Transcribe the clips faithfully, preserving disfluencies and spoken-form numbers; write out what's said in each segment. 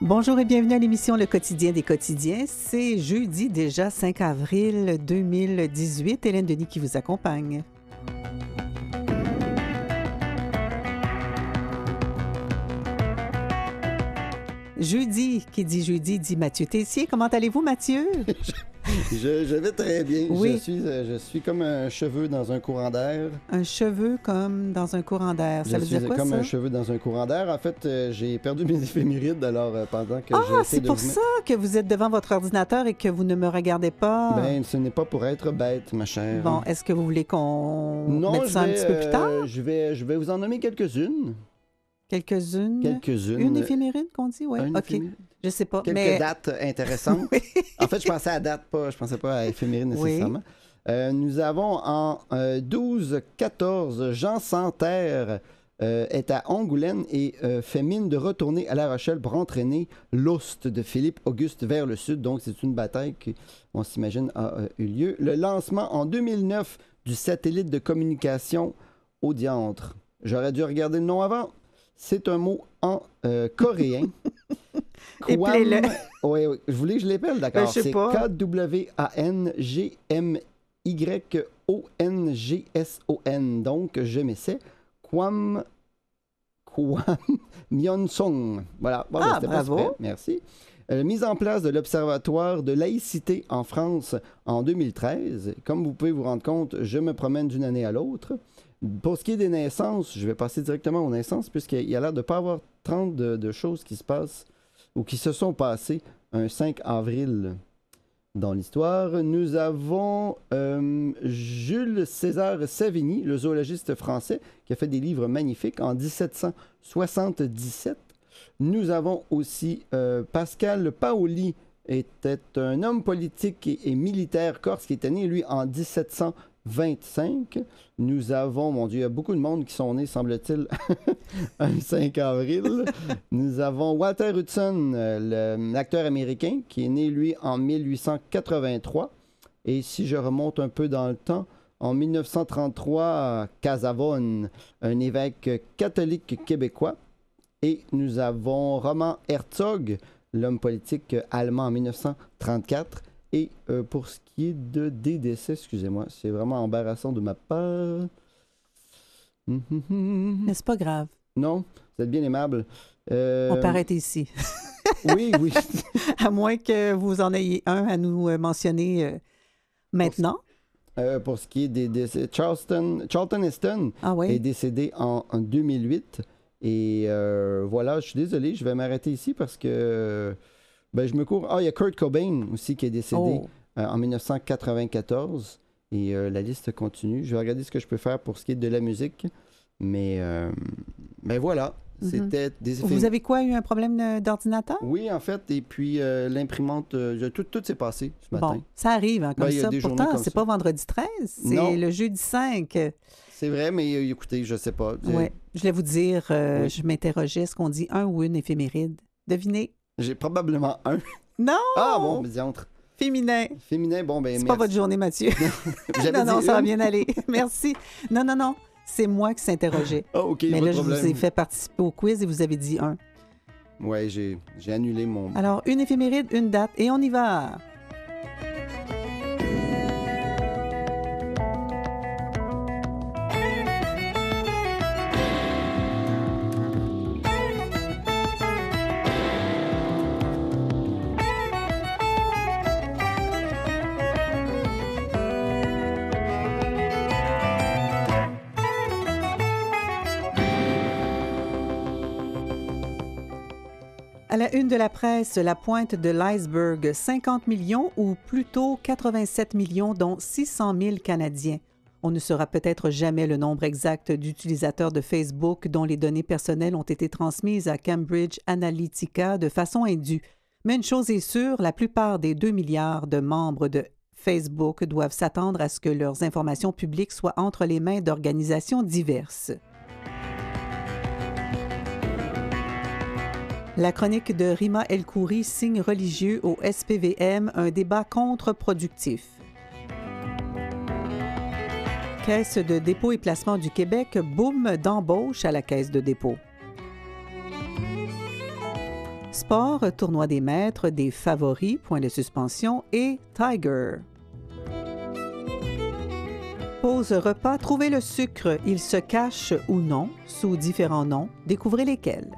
Bonjour et bienvenue à l'émission Le Quotidien des quotidiens. C'est jeudi déjà cinq avril deux mille dix-huit. Hélène Denis qui vous accompagne. Jeudi, qui dit jeudi, dit Mathieu Tessier. Comment allez-vous, Mathieu? je, je vais très bien. Oui. Je suis, je suis comme un cheveu dans un courant d'air. Un cheveu comme dans un courant d'air. Ça je veut dire quoi, ça? comme ça? un cheveu dans un courant d'air. En fait, euh, j'ai perdu mes éphémérides alors euh, pendant que ah, j'ai c'est pour de... ça que vous êtes devant votre ordinateur et que vous ne me regardez pas? Ben, ce n'est pas pour être bête, ma chère. Bon, est-ce que vous voulez qu'on non, mette ça vais, un petit peu plus tard? Euh, je, vais, je vais vous en nommer quelques-unes. Quelques-unes? Quelques-unes. Une éphéméride qu'on dit? Oui, OK. Éphéméride. Je sais pas. Quelques mais... dates intéressantes. oui. En fait, je pensais à date, pas, je pensais pas à éphéméride nécessairement. Oui. Euh, nous avons en euh, douze quatorze, Jean Santerre euh, est à Angoulême et euh, fait mine de retourner à La Rochelle pour entraîner l'Ost de Philippe Auguste vers le sud. Donc, c'est une bataille qui, on s'imagine, a euh, eu lieu. Le lancement en deux mille neuf du satellite de communication au diantre. J'aurais dû regarder le nom avant. C'est un mot en euh, coréen. Épelez-le. Oui, oui, je voulais que je l'épelle, d'accord. Ben, c'est K W A N G M Y O N G S O N. Donc, je m'essaie. Kwam... Kwam Myon-song. Voilà. Bon, ah, ben, bravo. Pas super. Merci. Euh, mise en place de l'Observatoire de laïcité en France en deux mille treize. Comme vous pouvez vous rendre compte, je me promène d'une année à l'autre. Pour ce qui est des naissances, je vais passer directement aux naissances, puisqu'il y a l'air de ne pas avoir trente de, de choses qui se passent ou qui se sont passées un cinq avril dans l'histoire. Nous avons euh, Jules César Savigny, le zoologiste français, qui a fait des livres magnifiques en dix-sept cent soixante-dix-sept. Nous avons aussi euh, Pascal Paoli, était un homme politique et, et militaire corse qui était né, lui, en dix-sept cent vingt-cinq. Nous avons, mon Dieu, il y a beaucoup de monde qui sont nés, semble-t-il, un cinq avril. Nous avons Walter Hudson, euh, l'acteur américain, qui est né, lui, en mille huit cent quatre-vingt-trois. Et si je remonte un peu dans le temps, en mille neuf cent trente-trois, Casavone, un évêque catholique québécois. Et nous avons Roman Herzog, l'homme politique allemand en mille neuf cent trente-quatre. Et euh, pour ce qui est de, des décès, excusez-moi, c'est vraiment embarrassant de ma part. Mais c'est pas grave. Non, vous êtes bien aimable. Euh... On peut arrêter ici. oui, oui. À moins que vous en ayez un à nous mentionner euh, maintenant. Pour, euh, pour ce qui est des décès, Charleston, Charlton Heston ah, oui. est décédé en, en deux mille huit. Et euh, voilà, je suis désolé, je vais m'arrêter ici parce que... Ben, je me cours. Ah, il y a Kurt Cobain aussi qui est décédé oh. euh, en mille neuf cent quatre-vingt-quatorze. Et euh, la liste continue. Je vais regarder ce que je peux faire pour ce qui est de la musique. Mais, euh, ben voilà. Mm-hmm. C'était des effets... Vous avez quoi, eu un problème d'ordinateur? Oui, en fait. Et puis, euh, l'imprimante, euh, tout, tout s'est passé ce matin. Bon, ça arrive hein, comme ben, ça. Pourtant, c'est pas vendredi treize, c'est le jeudi cinq. C'est vrai, mais euh, écoutez, je sais pas. Oui, je voulais vous dire, euh, oui. je m'interrogeais, est-ce qu'on dit un ou une éphéméride? Devinez. J'ai probablement un. Non! Ah bon, mais diantre. Féminin. Féminin, bon, ben c'est merci. pas votre journée, Mathieu. non, non, ça va bien aller. Merci. Non, non, non, c'est moi qui s'interrogeais. Ah, OK, mais là, je problème. vous ai fait participer au quiz et vous avez dit un. Oui, j'ai, j'ai annulé mon... Alors, une éphéméride, une date, et on y va. À la une de la presse, la pointe de l'iceberg, cinquante millions ou plutôt quatre-vingt-sept millions, dont six cent mille Canadiens. On ne saura peut-être jamais le nombre exact d'utilisateurs de Facebook dont les données personnelles ont été transmises à Cambridge Analytica de façon indue. Mais une chose est sûre, la plupart des deux milliards de membres de Facebook doivent s'attendre à ce que leurs informations publiques soient entre les mains d'organisations diverses. La chronique de Rima El-Khoury, signe religieux au S P V M, un débat contre-productif. Caisse de dépôt et placement du Québec, boom d'embauche à la Caisse de dépôt. sport, tournoi des maîtres, des favoris, points de suspension et Tiger. Pause repas, trouvez le sucre. Il se cache ou non sous différents noms. Découvrez lesquels.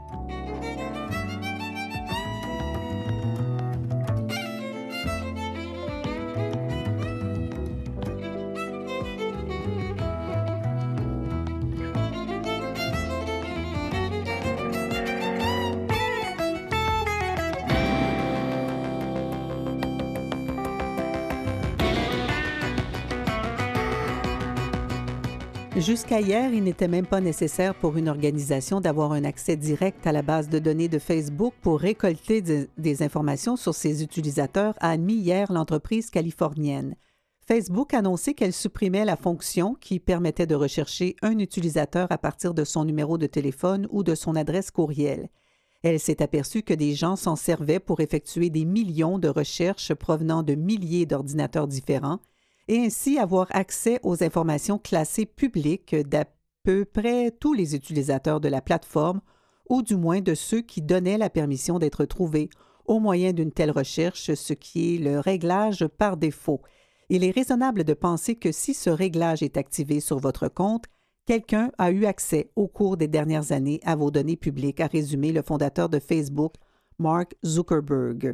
Jusqu'à hier, il n'était même pas nécessaire pour une organisation d'avoir un accès direct à la base de données de Facebook pour récolter de, des informations sur ses utilisateurs, a admis hier l'entreprise californienne. Facebook a annoncé qu'elle supprimait la fonction qui permettait de rechercher un utilisateur à partir de son numéro de téléphone ou de son adresse courriel. Elle s'est aperçue que des gens s'en servaient pour effectuer des millions de recherches provenant de milliers d'ordinateurs différents et ainsi avoir accès aux informations classées publiques d'à peu près tous les utilisateurs de la plateforme, ou du moins de ceux qui donnaient la permission d'être trouvés au moyen d'une telle recherche, ce qui est le réglage par défaut. Il est raisonnable de penser que si ce réglage est activé sur votre compte, quelqu'un a eu accès au cours des dernières années à vos données publiques, a résumé le fondateur de Facebook, Mark Zuckerberg.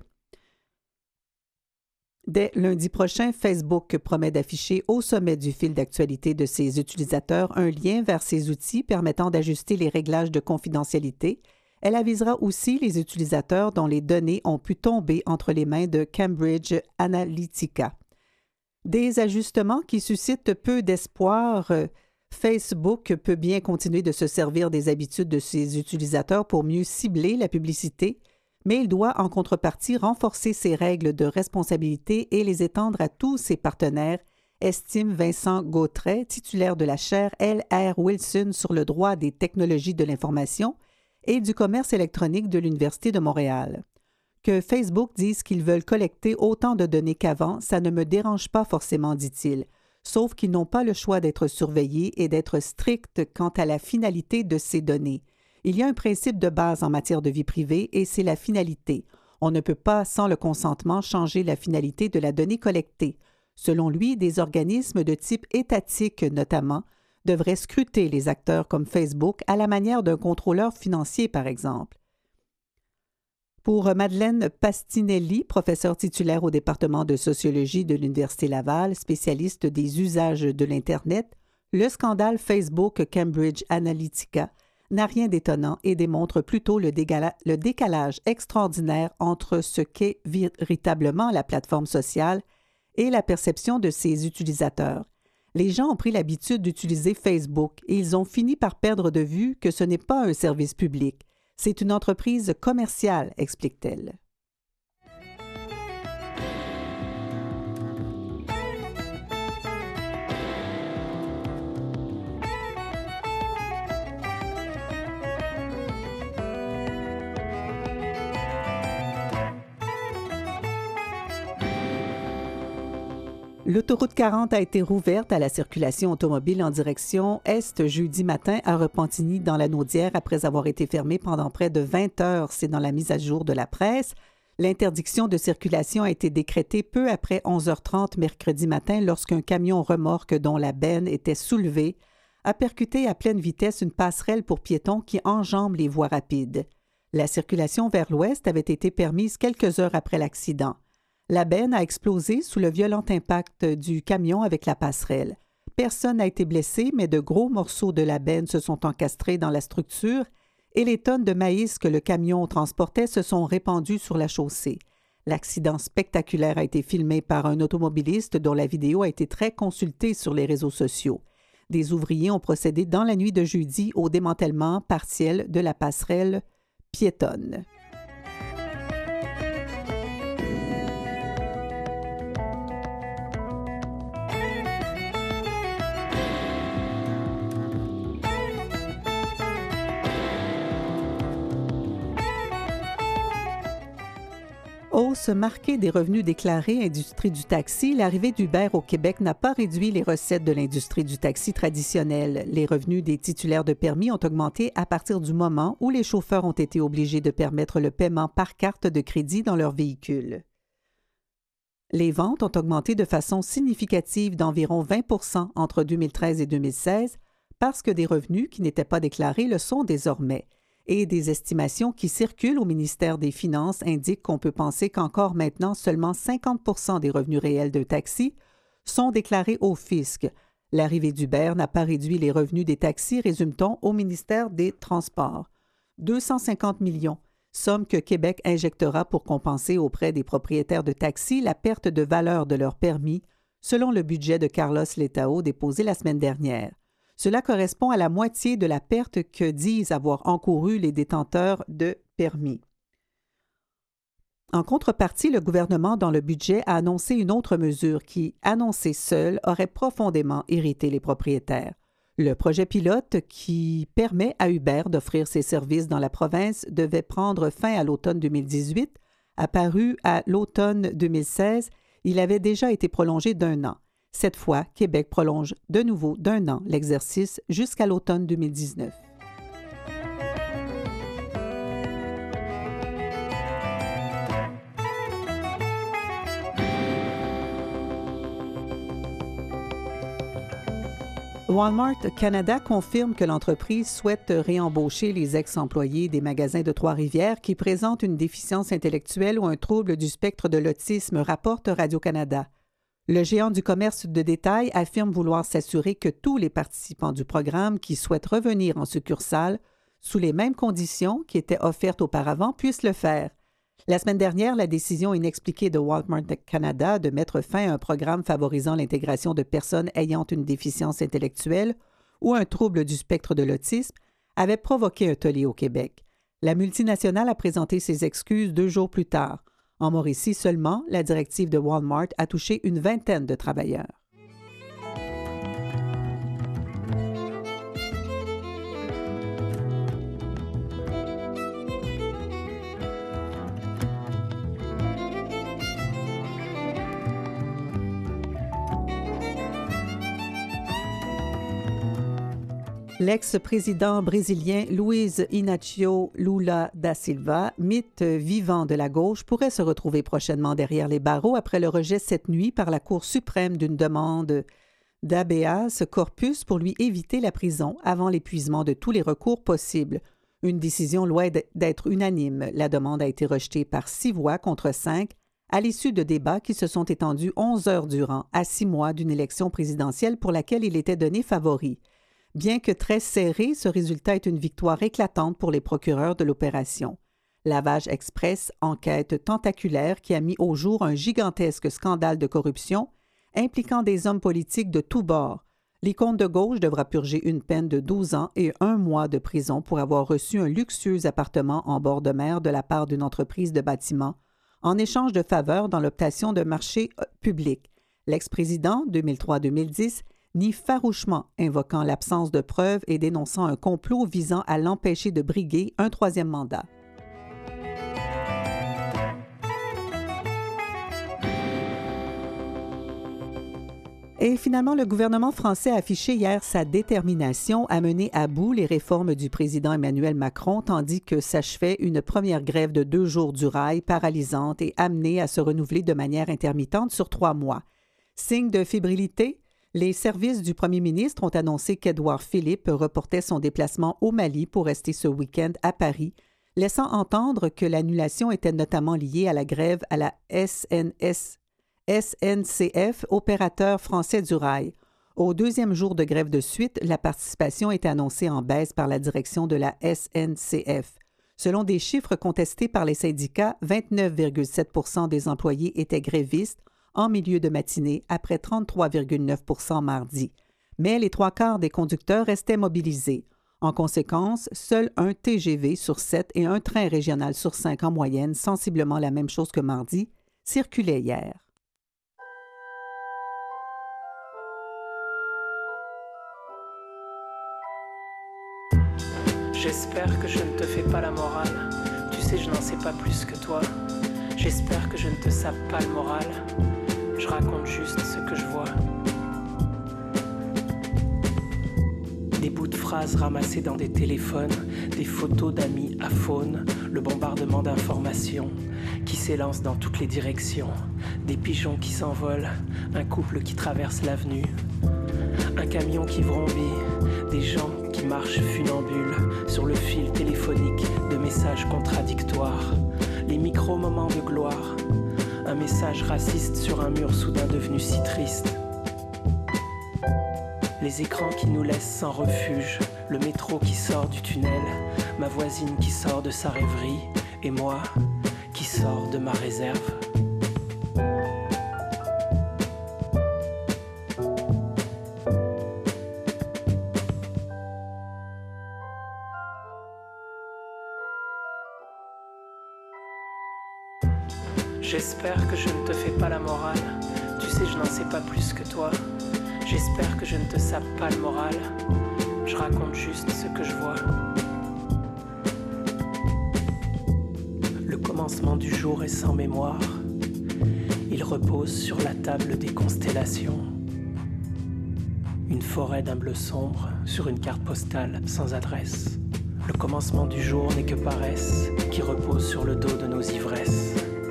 Dès lundi prochain, Facebook promet d'afficher au sommet du fil d'actualité de ses utilisateurs un lien vers ses outils permettant d'ajuster les réglages de confidentialité. Elle avisera aussi les utilisateurs dont les données ont pu tomber entre les mains de Cambridge Analytica. Des ajustements qui suscitent peu d'espoir. Facebook peut bien continuer de se servir des habitudes de ses utilisateurs pour mieux cibler la publicité, mais il doit en contrepartie renforcer ses règles de responsabilité et les étendre à tous ses partenaires, estime Vincent Gautret, titulaire de la chaire L R Wilson sur le droit des technologies de l'information et du commerce électronique de l'Université de Montréal. Que Facebook dise qu'ils veulent collecter autant de données qu'avant, ça ne me dérange pas forcément, dit-il, sauf qu'ils n'ont pas le choix d'être surveillés et d'être stricts quant à la finalité de ces données. Il y a un principe de base en matière de vie privée et c'est la finalité. On ne peut pas, sans le consentement, changer la finalité de la donnée collectée. Selon lui, des organismes de type étatique, notamment, devraient scruter les acteurs comme Facebook à la manière d'un contrôleur financier, par exemple. Pour Madeleine Pastinelli, professeure titulaire au département de sociologie de l'Université Laval, spécialiste des usages de l'Internet, le scandale Facebook Cambridge Analytica n'a rien d'étonnant et démontre plutôt le, dégala- le décalage extraordinaire entre ce qu'est véritablement la plateforme sociale et la perception de ses utilisateurs. Les gens ont pris l'habitude d'utiliser Facebook et ils ont fini par perdre de vue que ce n'est pas un service public. C'est une entreprise commerciale, explique-t-elle. L'autoroute quarante a été rouverte à la circulation automobile en direction est jeudi matin à Repentigny dans la Naudière après avoir été fermée pendant près de vingt heures. C'est dans la mise à jour de la presse. L'interdiction de circulation a été décrétée peu après onze heures trente mercredi matin lorsqu'un camion remorque dont la benne était soulevée a percuté à pleine vitesse une passerelle pour piétons qui enjambe les voies rapides. La circulation vers l'ouest avait été permise quelques heures après l'accident. La benne a explosé sous le violent impact du camion avec la passerelle. Personne n'a été blessé, mais de gros morceaux de la benne se sont encastrés dans la structure et les tonnes de maïs que le camion transportait se sont répandues sur la chaussée. L'accident spectaculaire a été filmé par un automobiliste dont la vidéo a été très consultée sur les réseaux sociaux. Des ouvriers ont procédé dans la nuit de jeudi au démantèlement partiel de la passerelle piétonne. Hausse marquée des revenus déclarés industrie du taxi, l'arrivée d'Uber au Québec n'a pas réduit les recettes de l'industrie du taxi traditionnelle. Les revenus des titulaires de permis ont augmenté à partir du moment où les chauffeurs ont été obligés de permettre le paiement par carte de crédit dans leur véhicule. Les ventes ont augmenté de façon significative d'environ vingt pour cent entre deux mille treize et deux mille seize parce que des revenus qui n'étaient pas déclarés le sont désormais. Et des estimations qui circulent au ministère des Finances indiquent qu'on peut penser qu'encore maintenant, seulement cinquante pour cent des revenus réels d'un taxi sont déclarés au fisc. L'arrivée d'Uber n'a pas réduit les revenus des taxis, résume-t-on, au ministère des Transports. deux cent cinquante millions, somme que Québec injectera pour compenser auprès des propriétaires de taxis la perte de valeur de leur permis, selon le budget de Carlos Letao déposé la semaine dernière. Cela correspond à la moitié de la perte que disent avoir encouru les détenteurs de permis. En contrepartie, le gouvernement, dans le budget, a annoncé une autre mesure qui, annoncée seule, aurait profondément irrité les propriétaires. Le projet pilote qui permet à Uber d'offrir ses services dans la province devait prendre fin à l'automne deux mille dix-huit. Apparu à l'automne deux mille seize, il avait déjà été prolongé d'un an. Cette fois, Québec prolonge de nouveau d'un an l'exercice jusqu'à l'automne deux mille dix-neuf. Walmart Canada confirme que l'entreprise souhaite réembaucher les ex-employés des magasins de Trois-Rivières qui présentent une déficience intellectuelle ou un trouble du spectre de l'autisme, rapporte Radio-Canada. Le géant du commerce de détail affirme vouloir s'assurer que tous les participants du programme qui souhaitent revenir en succursale sous les mêmes conditions qui étaient offertes auparavant puissent le faire. La semaine dernière, la décision inexpliquée de Walmart Canada de mettre fin à un programme favorisant l'intégration de personnes ayant une déficience intellectuelle ou un trouble du spectre de l'autisme avait provoqué un tollé au Québec. La multinationale a présenté ses excuses deux jours plus tard. En Mauricie seulement, la directive de Walmart a touché une vingtaine de travailleurs. L'ex-président brésilien Luiz Inácio Lula da Silva, mythe vivant de la gauche, pourrait se retrouver prochainement derrière les barreaux après le rejet cette nuit par la Cour suprême d'une demande d'habeas corpus pour lui éviter la prison avant l'épuisement de tous les recours possibles. Une décision loin d'être unanime. La demande a été rejetée par six voix contre cinq à l'issue de débats qui se sont étendus onze heures durant, à six mois d'une élection présidentielle pour laquelle il était donné favori. Bien que très serré, ce résultat est une victoire éclatante pour les procureurs de l'opération. Lavage Express, enquête tentaculaire qui a mis au jour un gigantesque scandale de corruption impliquant des hommes politiques de tous bords. L'icône de gauche devra purger une peine de douze ans et un mois de prison pour avoir reçu un luxueux appartement en bord de mer de la part d'une entreprise de bâtiment en échange de faveurs dans l'obtention de marchés publics. L'ex-président, deux mille trois à deux mille dix, nie farouchement, invoquant l'absence de preuves et dénonçant un complot visant à l'empêcher de briguer un troisième mandat. Et finalement, le gouvernement français a affiché hier sa détermination à mener à bout les réformes du président Emmanuel Macron, tandis que s'achevait une première grève de deux jours du rail, paralysante et amenée à se renouveler de manière intermittente sur trois mois. Signe de fébrilité, les services du premier ministre ont annoncé qu'Édouard Philippe reportait son déplacement au Mali pour rester ce week-end à Paris, laissant entendre que l'annulation était notamment liée à la grève à la S N S, S N C F, opérateur français du rail. Au deuxième jour de grève de suite, la participation était annoncée en baisse par la direction de la S N C F. Selon des chiffres contestés par les syndicats, vingt-neuf virgule sept pour cent des employés étaient grévistes en milieu de matinée, après trente-trois virgule neuf pour cent mardi. Mais les trois quarts des conducteurs restaient mobilisés. En conséquence, seul un T G V sur sept et un train régional sur cinq en moyenne, sensiblement la même chose que mardi, circulaient hier. J'espère que je ne te fais pas la morale. Tu sais, je n'en sais pas plus que toi. J'espère que je ne te sape pas le moral. Je raconte juste ce que je vois. Des bouts de phrases ramassés dans des téléphones, des photos d'amis à faune, le bombardement d'informations qui s'élance dans toutes les directions, des pigeons qui s'envolent, un couple qui traverse l'avenue, un camion qui vrombit, des gens qui marchent funambules sur le fil téléphonique de messages contradictoires, les micro-moments de gloire, un message raciste sur un mur soudain devenu si triste. Les écrans qui nous laissent sans refuge, le métro qui sort du tunnel, ma voisine qui sort de sa rêverie, et moi qui sors de ma réserve. J'espère que je ne te fais pas la morale, tu sais je n'en sais pas plus que toi. J'espère que je ne te sape pas le moral, je raconte juste ce que je vois. Le commencement du jour est sans mémoire, il repose sur la table des constellations. Une forêt d'un bleu sombre sur une carte postale sans adresse. Le commencement du jour n'est que paresse qui repose sur le dos de nos ivresses.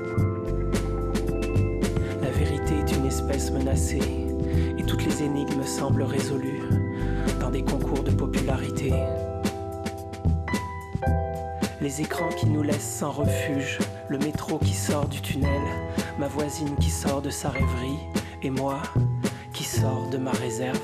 La vérité est une espèce menacée et toutes les énigmes semblent résolues dans des concours de popularité. Les écrans qui nous laissent sans refuge, le métro qui sort du tunnel, ma voisine qui sort de sa rêverie, et moi qui sors de ma réserve.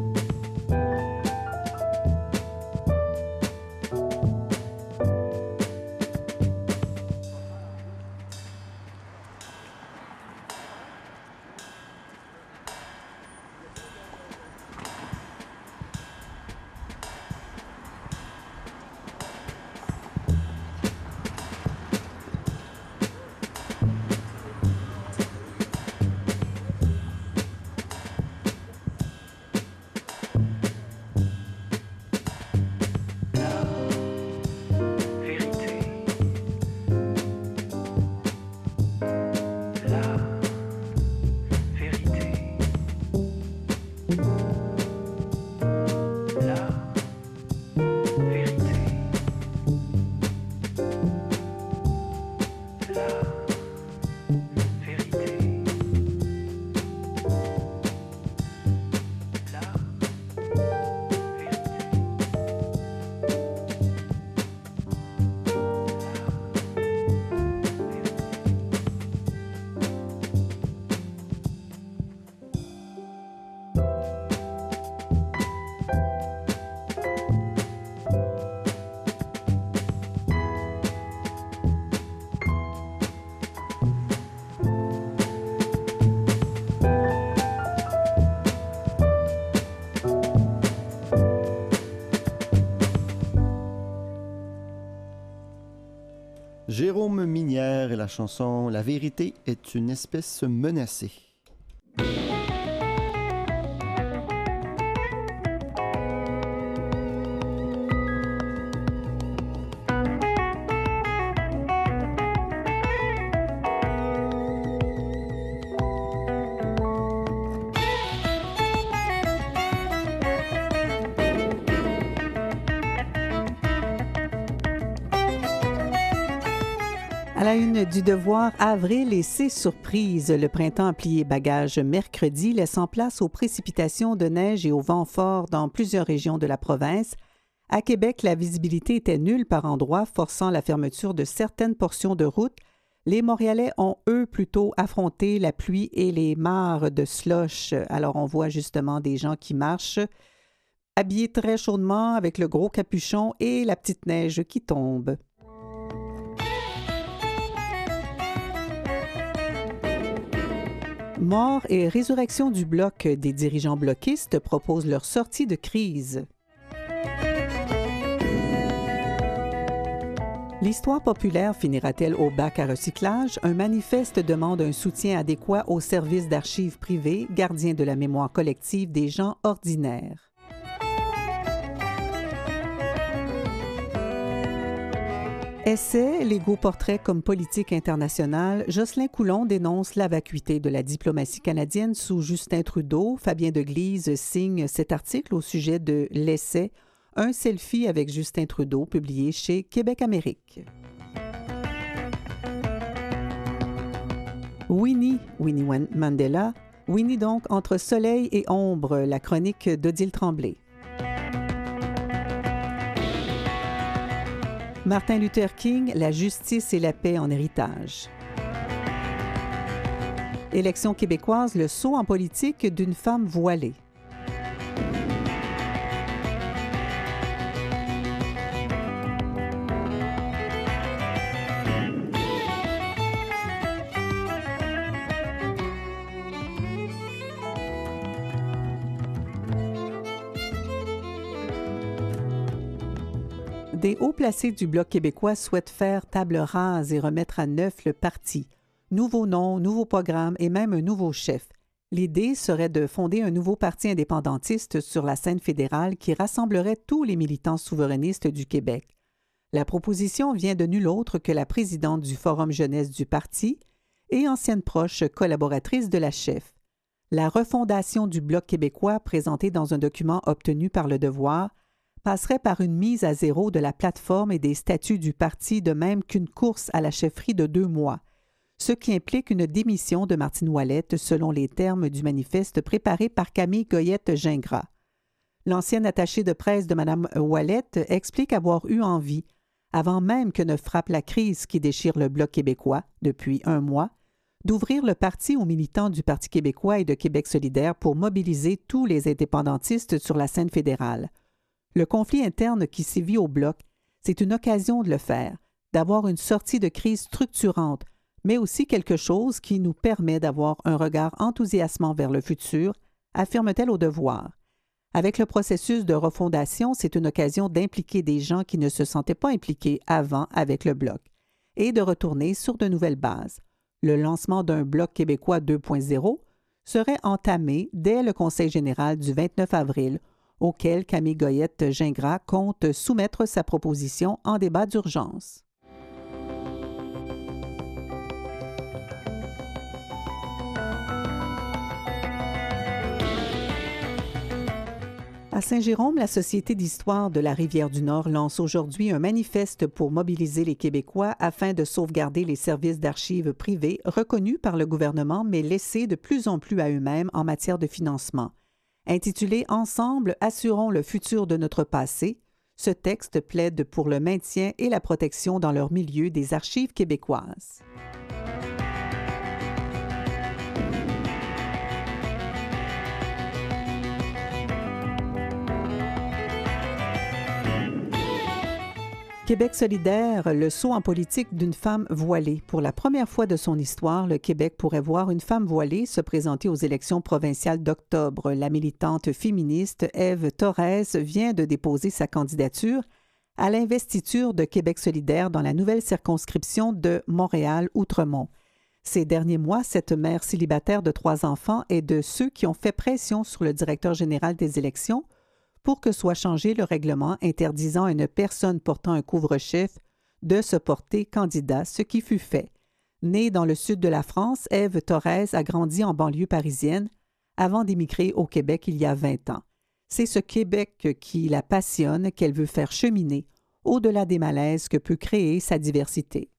Jérôme Minière et la chanson « La vérité est une espèce menacée ». À la une du Devoir, avril et ses surprises. Le printemps a plié bagages mercredi, laissant place aux précipitations de neige et au vent fort dans plusieurs régions de la province. À Québec, la visibilité était nulle par endroits, forçant la fermeture de certaines portions de route. Les Montréalais ont, eux, plutôt affronté la pluie et les mares de slush. Alors, on voit justement des gens qui marchent, habillés très chaudement avec le gros capuchon et la petite neige qui tombe. Mort et résurrection du bloc, des dirigeants bloquistes proposent leur sortie de crise. L'histoire populaire finira-t-elle au bac à recyclage? Un manifeste demande un soutien adéquat aux services d'archives privés, gardiens de la mémoire collective des gens ordinaires. Essai, légaux portraits comme politique internationale, Jocelyn Coulon dénonce la vacuité de la diplomatie canadienne sous Justin Trudeau. Fabien Deglise signe cet article au sujet de L'Essai, un selfie avec Justin Trudeau publié chez Québec Amérique. Winnie, Winnie Mandela, Winnie donc entre soleil et ombre, la chronique d'Odile Tremblay. Martin Luther King, la justice et la paix en héritage. Élection québécoise, le saut en politique d'une femme voilée. Des hauts placés du Bloc québécois souhaitent faire table rase et remettre à neuf le parti. Nouveau nom, nouveau programme et même un nouveau chef. L'idée serait de fonder un nouveau parti indépendantiste sur la scène fédérale qui rassemblerait tous les militants souverainistes du Québec. La proposition vient de nulle autre que la présidente du Forum jeunesse du parti et ancienne proche collaboratrice de la chef. La refondation du Bloc québécois, présentée dans un document obtenu par Le Devoir, passerait par une mise à zéro de la plateforme et des statuts du parti, de même qu'une course à la chefferie de deux mois, ce qui implique une démission de Martine Ouellette selon les termes du manifeste préparé par Camille Goyette-Gingras. L'ancienne attachée de presse de Mme Ouellette explique avoir eu envie, avant même que ne frappe la crise qui déchire le Bloc québécois depuis un mois, d'ouvrir le parti aux militants du Parti québécois et de Québec solidaire pour mobiliser tous les indépendantistes sur la scène fédérale. Le conflit interne qui sévit au Bloc, c'est une occasion de le faire, d'avoir une sortie de crise structurante, mais aussi quelque chose qui nous permet d'avoir un regard enthousiasmant vers le futur, affirme-t-elle au Devoir. Avec le processus de refondation, c'est une occasion d'impliquer des gens qui ne se sentaient pas impliqués avant avec le Bloc et de retourner sur de nouvelles bases. Le lancement d'un Bloc québécois deux point zéro serait entamé dès le Conseil général du vingt-neuf avril, auquel Camille Goyette-Gingras compte soumettre sa proposition en débat d'urgence. À Saint-Jérôme, la Société d'histoire de la Rivière-du-Nord lance aujourd'hui un manifeste pour mobiliser les Québécois afin de sauvegarder les services d'archives privés reconnus par le gouvernement mais laissés de plus en plus à eux-mêmes en matière de financement. Intitulé « Ensemble, assurons le futur de notre passé », ce texte plaide pour le maintien et la protection dans leur milieu des archives québécoises. Québec solidaire, le saut en politique d'une femme voilée. Pour la première fois de son histoire, le Québec pourrait voir une femme voilée se présenter aux élections provinciales d'octobre. La militante féministe Ève Torres vient de déposer sa candidature à l'investiture de Québec solidaire dans la nouvelle circonscription de Montréal-Outremont. Ces derniers mois, cette mère célibataire de trois enfants est de ceux qui ont fait pression sur le directeur général des élections pour que soit changé le règlement interdisant à une personne portant un couvre-chef de se porter candidat, ce qui fut fait. Née dans le sud de la France, Ève Torres a grandi en banlieue parisienne avant d'émigrer au Québec il y a vingt ans. C'est ce Québec qui la passionne qu'elle veut faire cheminer au-delà des malaises que peut créer sa diversité.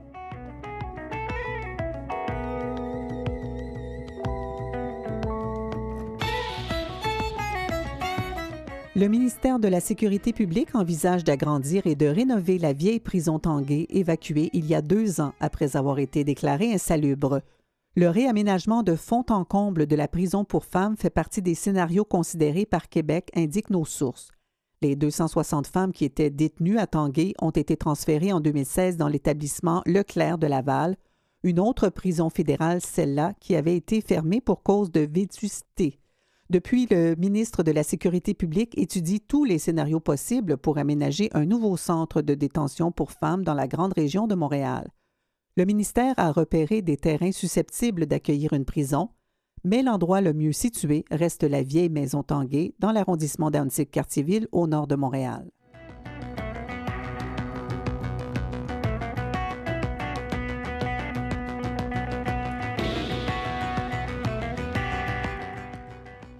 Le ministère de la Sécurité publique envisage d'agrandir et de rénover la vieille prison Tanguay, évacuée il y a deux ans après avoir été déclarée insalubre. Le réaménagement de fond en comble de la prison pour femmes fait partie des scénarios considérés par Québec, indiquent nos sources. Les deux cent soixante femmes qui étaient détenues à Tanguay ont été transférées en deux mille seize dans l'établissement Leclerc de Laval, une autre prison fédérale, celle-là, qui avait été fermée pour cause de vétusté. Depuis, le ministre de la Sécurité publique étudie tous les scénarios possibles pour aménager un nouveau centre de détention pour femmes dans la grande région de Montréal. Le ministère a repéré des terrains susceptibles d'accueillir une prison, mais l'endroit le mieux situé reste la vieille maison Tanguay dans l'arrondissement d'Antique-Cartierville au nord de Montréal.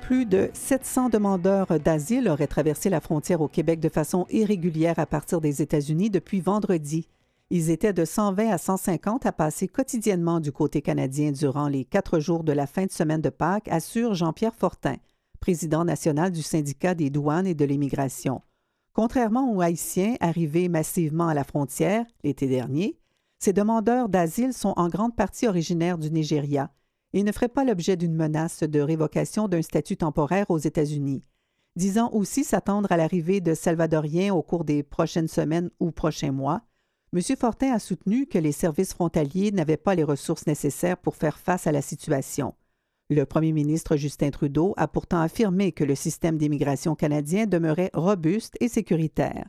plus de sept cents demandeurs d'asile auraient traversé la frontière au Québec de façon irrégulière à partir des États-Unis depuis vendredi. Ils étaient de cent vingt à cent cinquante à passer quotidiennement du côté canadien durant les quatre jours de la fin de semaine de Pâques, assure Jean-Pierre Fortin, président national du syndicat des douanes et de l'immigration. Contrairement aux Haïtiens arrivés massivement à la frontière l'été dernier, ces demandeurs d'asile sont en grande partie originaires du Nigeria et ne feraient pas l'objet d'une menace de révocation d'un statut temporaire aux États-Unis, disant aussi s'attendre à l'arrivée de Salvadoriens au cours des prochaines semaines ou prochains mois. M. Fortin a soutenu que les services frontaliers n'avaient pas les ressources nécessaires pour faire face à la situation. Le premier ministre Justin Trudeau a pourtant affirmé que le système d'immigration canadien demeurait robuste et sécuritaire.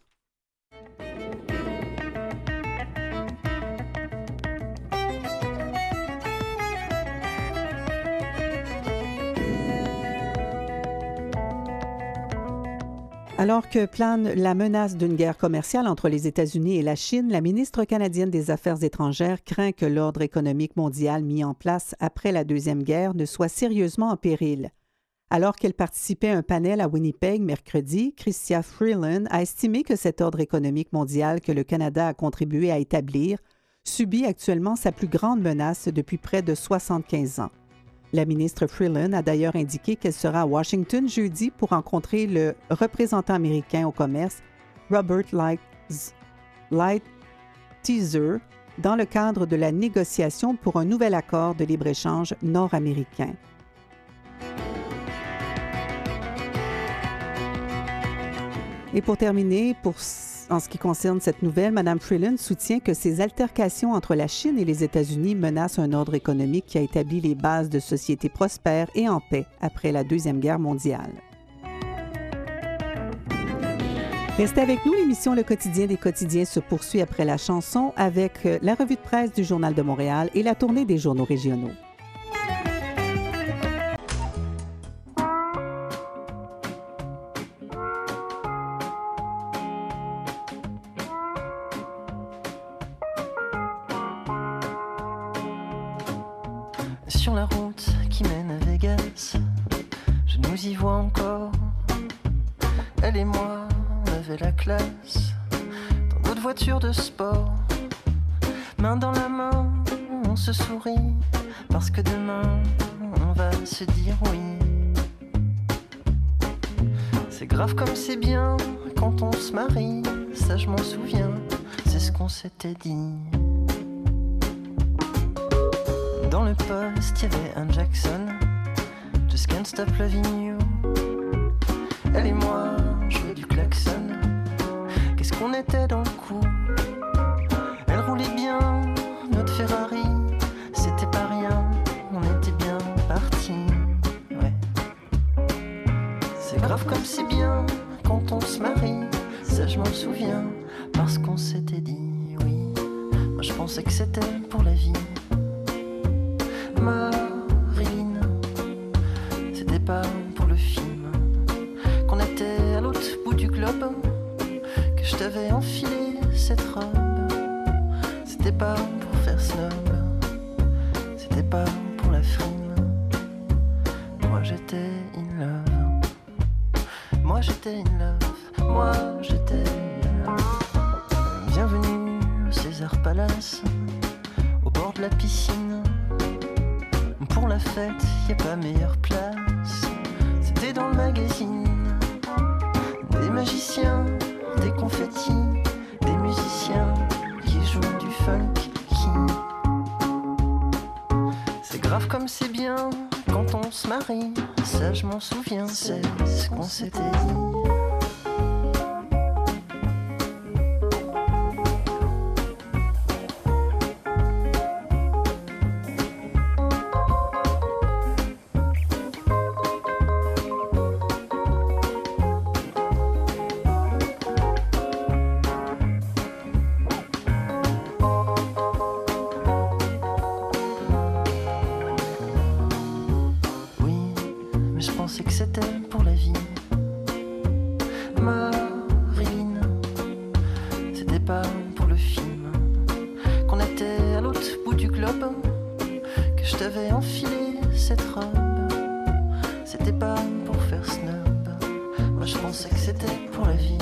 Alors que plane la menace d'une guerre commerciale entre les États-Unis et la Chine, la ministre canadienne des Affaires étrangères craint que l'ordre économique mondial mis en place après la Deuxième Guerre ne soit sérieusement en péril. Alors qu'elle participait à un panel à Winnipeg mercredi, Chrystia Freeland a estimé que cet ordre économique mondial que le Canada a contribué à établir subit actuellement sa plus grande menace depuis près de soixante-quinze ans. La ministre Freeland a d'ailleurs indiqué qu'elle sera à Washington jeudi pour rencontrer le représentant américain au commerce, Robert Lighthizer, dans le cadre de la négociation pour un nouvel accord de libre-échange nord-américain. Et pour terminer, pour, en ce qui concerne cette nouvelle, Mme Freeland soutient que ces altercations entre la Chine et les États-Unis menacent un ordre économique qui a établi les bases de sociétés prospères et en paix après la Deuxième Guerre mondiale. Restez avec nous, l'émission Le Quotidien des quotidiens se poursuit après la chanson avec la revue de presse du Journal de Montréal et la tournée des journaux régionaux. Sur la route qui mène à Vegas, je nous y vois encore. Elle et moi, on avait la classe dans notre voiture de sport. Main dans la main, on se sourit parce que demain, on va se dire oui. C'est grave comme c'est bien quand on se marie, ça je m'en souviens, c'est ce qu'on s'était dit. Dans le poste, il y avait un Jackson, Just Can't Stop Loving You. Elle et moi, on jouait du klaxon. Qu'est-ce qu'on était dans le coup. Elle roulait bien, notre Ferrari. C'était pas rien, on était bien partis. Ouais. C'est grave comme c'est bien quand on se marie. Ça je m'en souviens, parce qu'on s'était dit oui. Moi je pensais que c'était pour la vie. Marilyn, c'était pas pour le film, qu'on était à l'autre bout du globe, que je t'avais enfilé cette robe. C'était pas pour faire snob, c'était pas pour la frime. Moi j'étais in love, moi j'étais in love, moi j'étais in love. Bienvenue au César Palace, au bord de la piscine. Pour la fête, y a pas meilleure place. C'était dans le magazine. Des magiciens, des confettis, des musiciens qui jouent du funky. C'est grave comme c'est bien quand on se marie. Ça je m'en souviens, c'est ce qu'on s'était dit. je pensais que c'était pour la vie.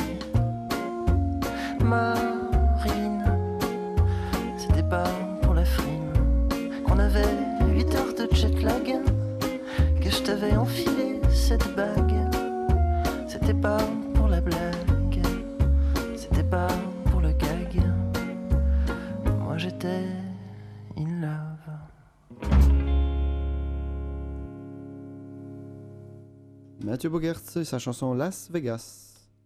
Marine, c'était pas pour la frime. Qu'on avait huit heures de jet lag, que je t'avais enfilé cette bague. C'était pas pour la blague, c'était pas pour le gag. Moi j'étais in love. Mathieu Bogaerts et sa chanson Las Vegas.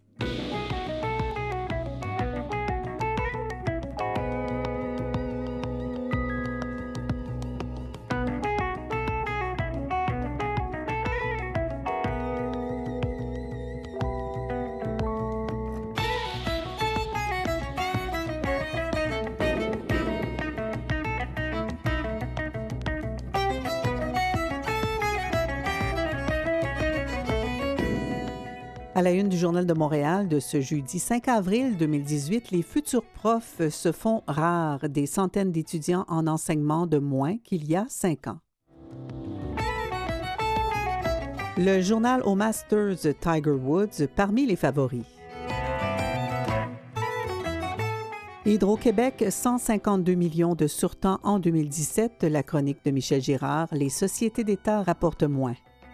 À la une du Journal de Montréal de ce jeudi cinq avril deux mille dix-huit, les futurs profs se font rares, des centaines d'étudiants en enseignement de moins qu'il y a cinq ans. Le journal au Masters Tiger Woods parmi les favoris. Hydro-Québec, cent cinquante-deux millions de surtemps en deux mille dix-sept, la chronique de Michel Girard, les sociétés d'État rapportent moins.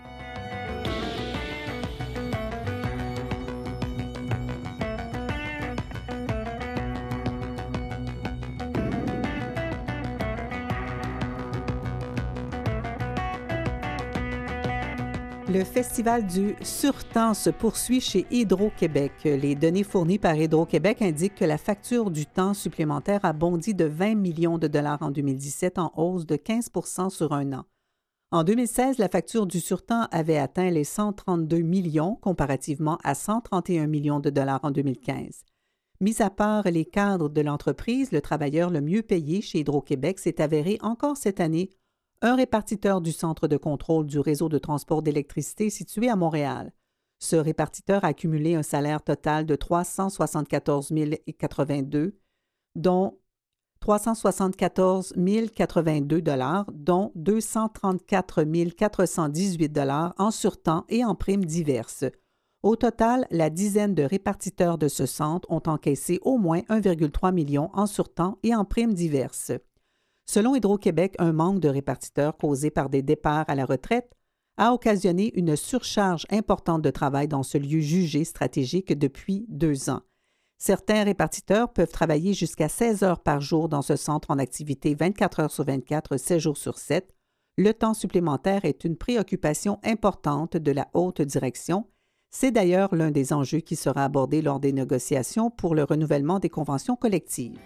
Le festival du surtemps se poursuit chez Hydro-Québec. Les données fournies par Hydro-Québec indiquent que la facture du temps supplémentaire a bondi de vingt millions de dollars en deux mille dix-sept, en hausse de quinze pour cent sur un an. En deux mille seize, la facture du surtemps avait atteint les cent trente-deux millions, comparativement à cent trente et un millions de dollars en deux mille quinze. Mis à part les cadres de l'entreprise, le travailleur le mieux payé chez Hydro-Québec s'est avéré encore cette année un répartiteur du Centre de contrôle du réseau de transport d'électricité situé à Montréal. Ce répartiteur a accumulé un salaire total de trois cent soixante-quatorze mille quatre-vingt-deux, dont trois cent soixante-quatorze mille quatre-vingt-deux dollars, dont deux cent trente-quatre mille quatre cent dix-huit dollars en surtemps et en primes diverses. Au total, la dizaine de répartiteurs de ce centre ont encaissé au moins un virgule trois million en surtemps et en primes diverses. Selon Hydro-Québec, un manque de répartiteurs causé par des départs à la retraite a occasionné une surcharge importante de travail dans ce lieu jugé stratégique depuis deux ans. Certains répartiteurs peuvent travailler jusqu'à seize heures par jour dans ce centre en activité vingt-quatre heures sur vingt-quatre, sept jours sur sept. Le temps supplémentaire est une préoccupation importante de la haute direction. C'est d'ailleurs l'un des enjeux qui sera abordé lors des négociations pour le renouvellement des conventions collectives.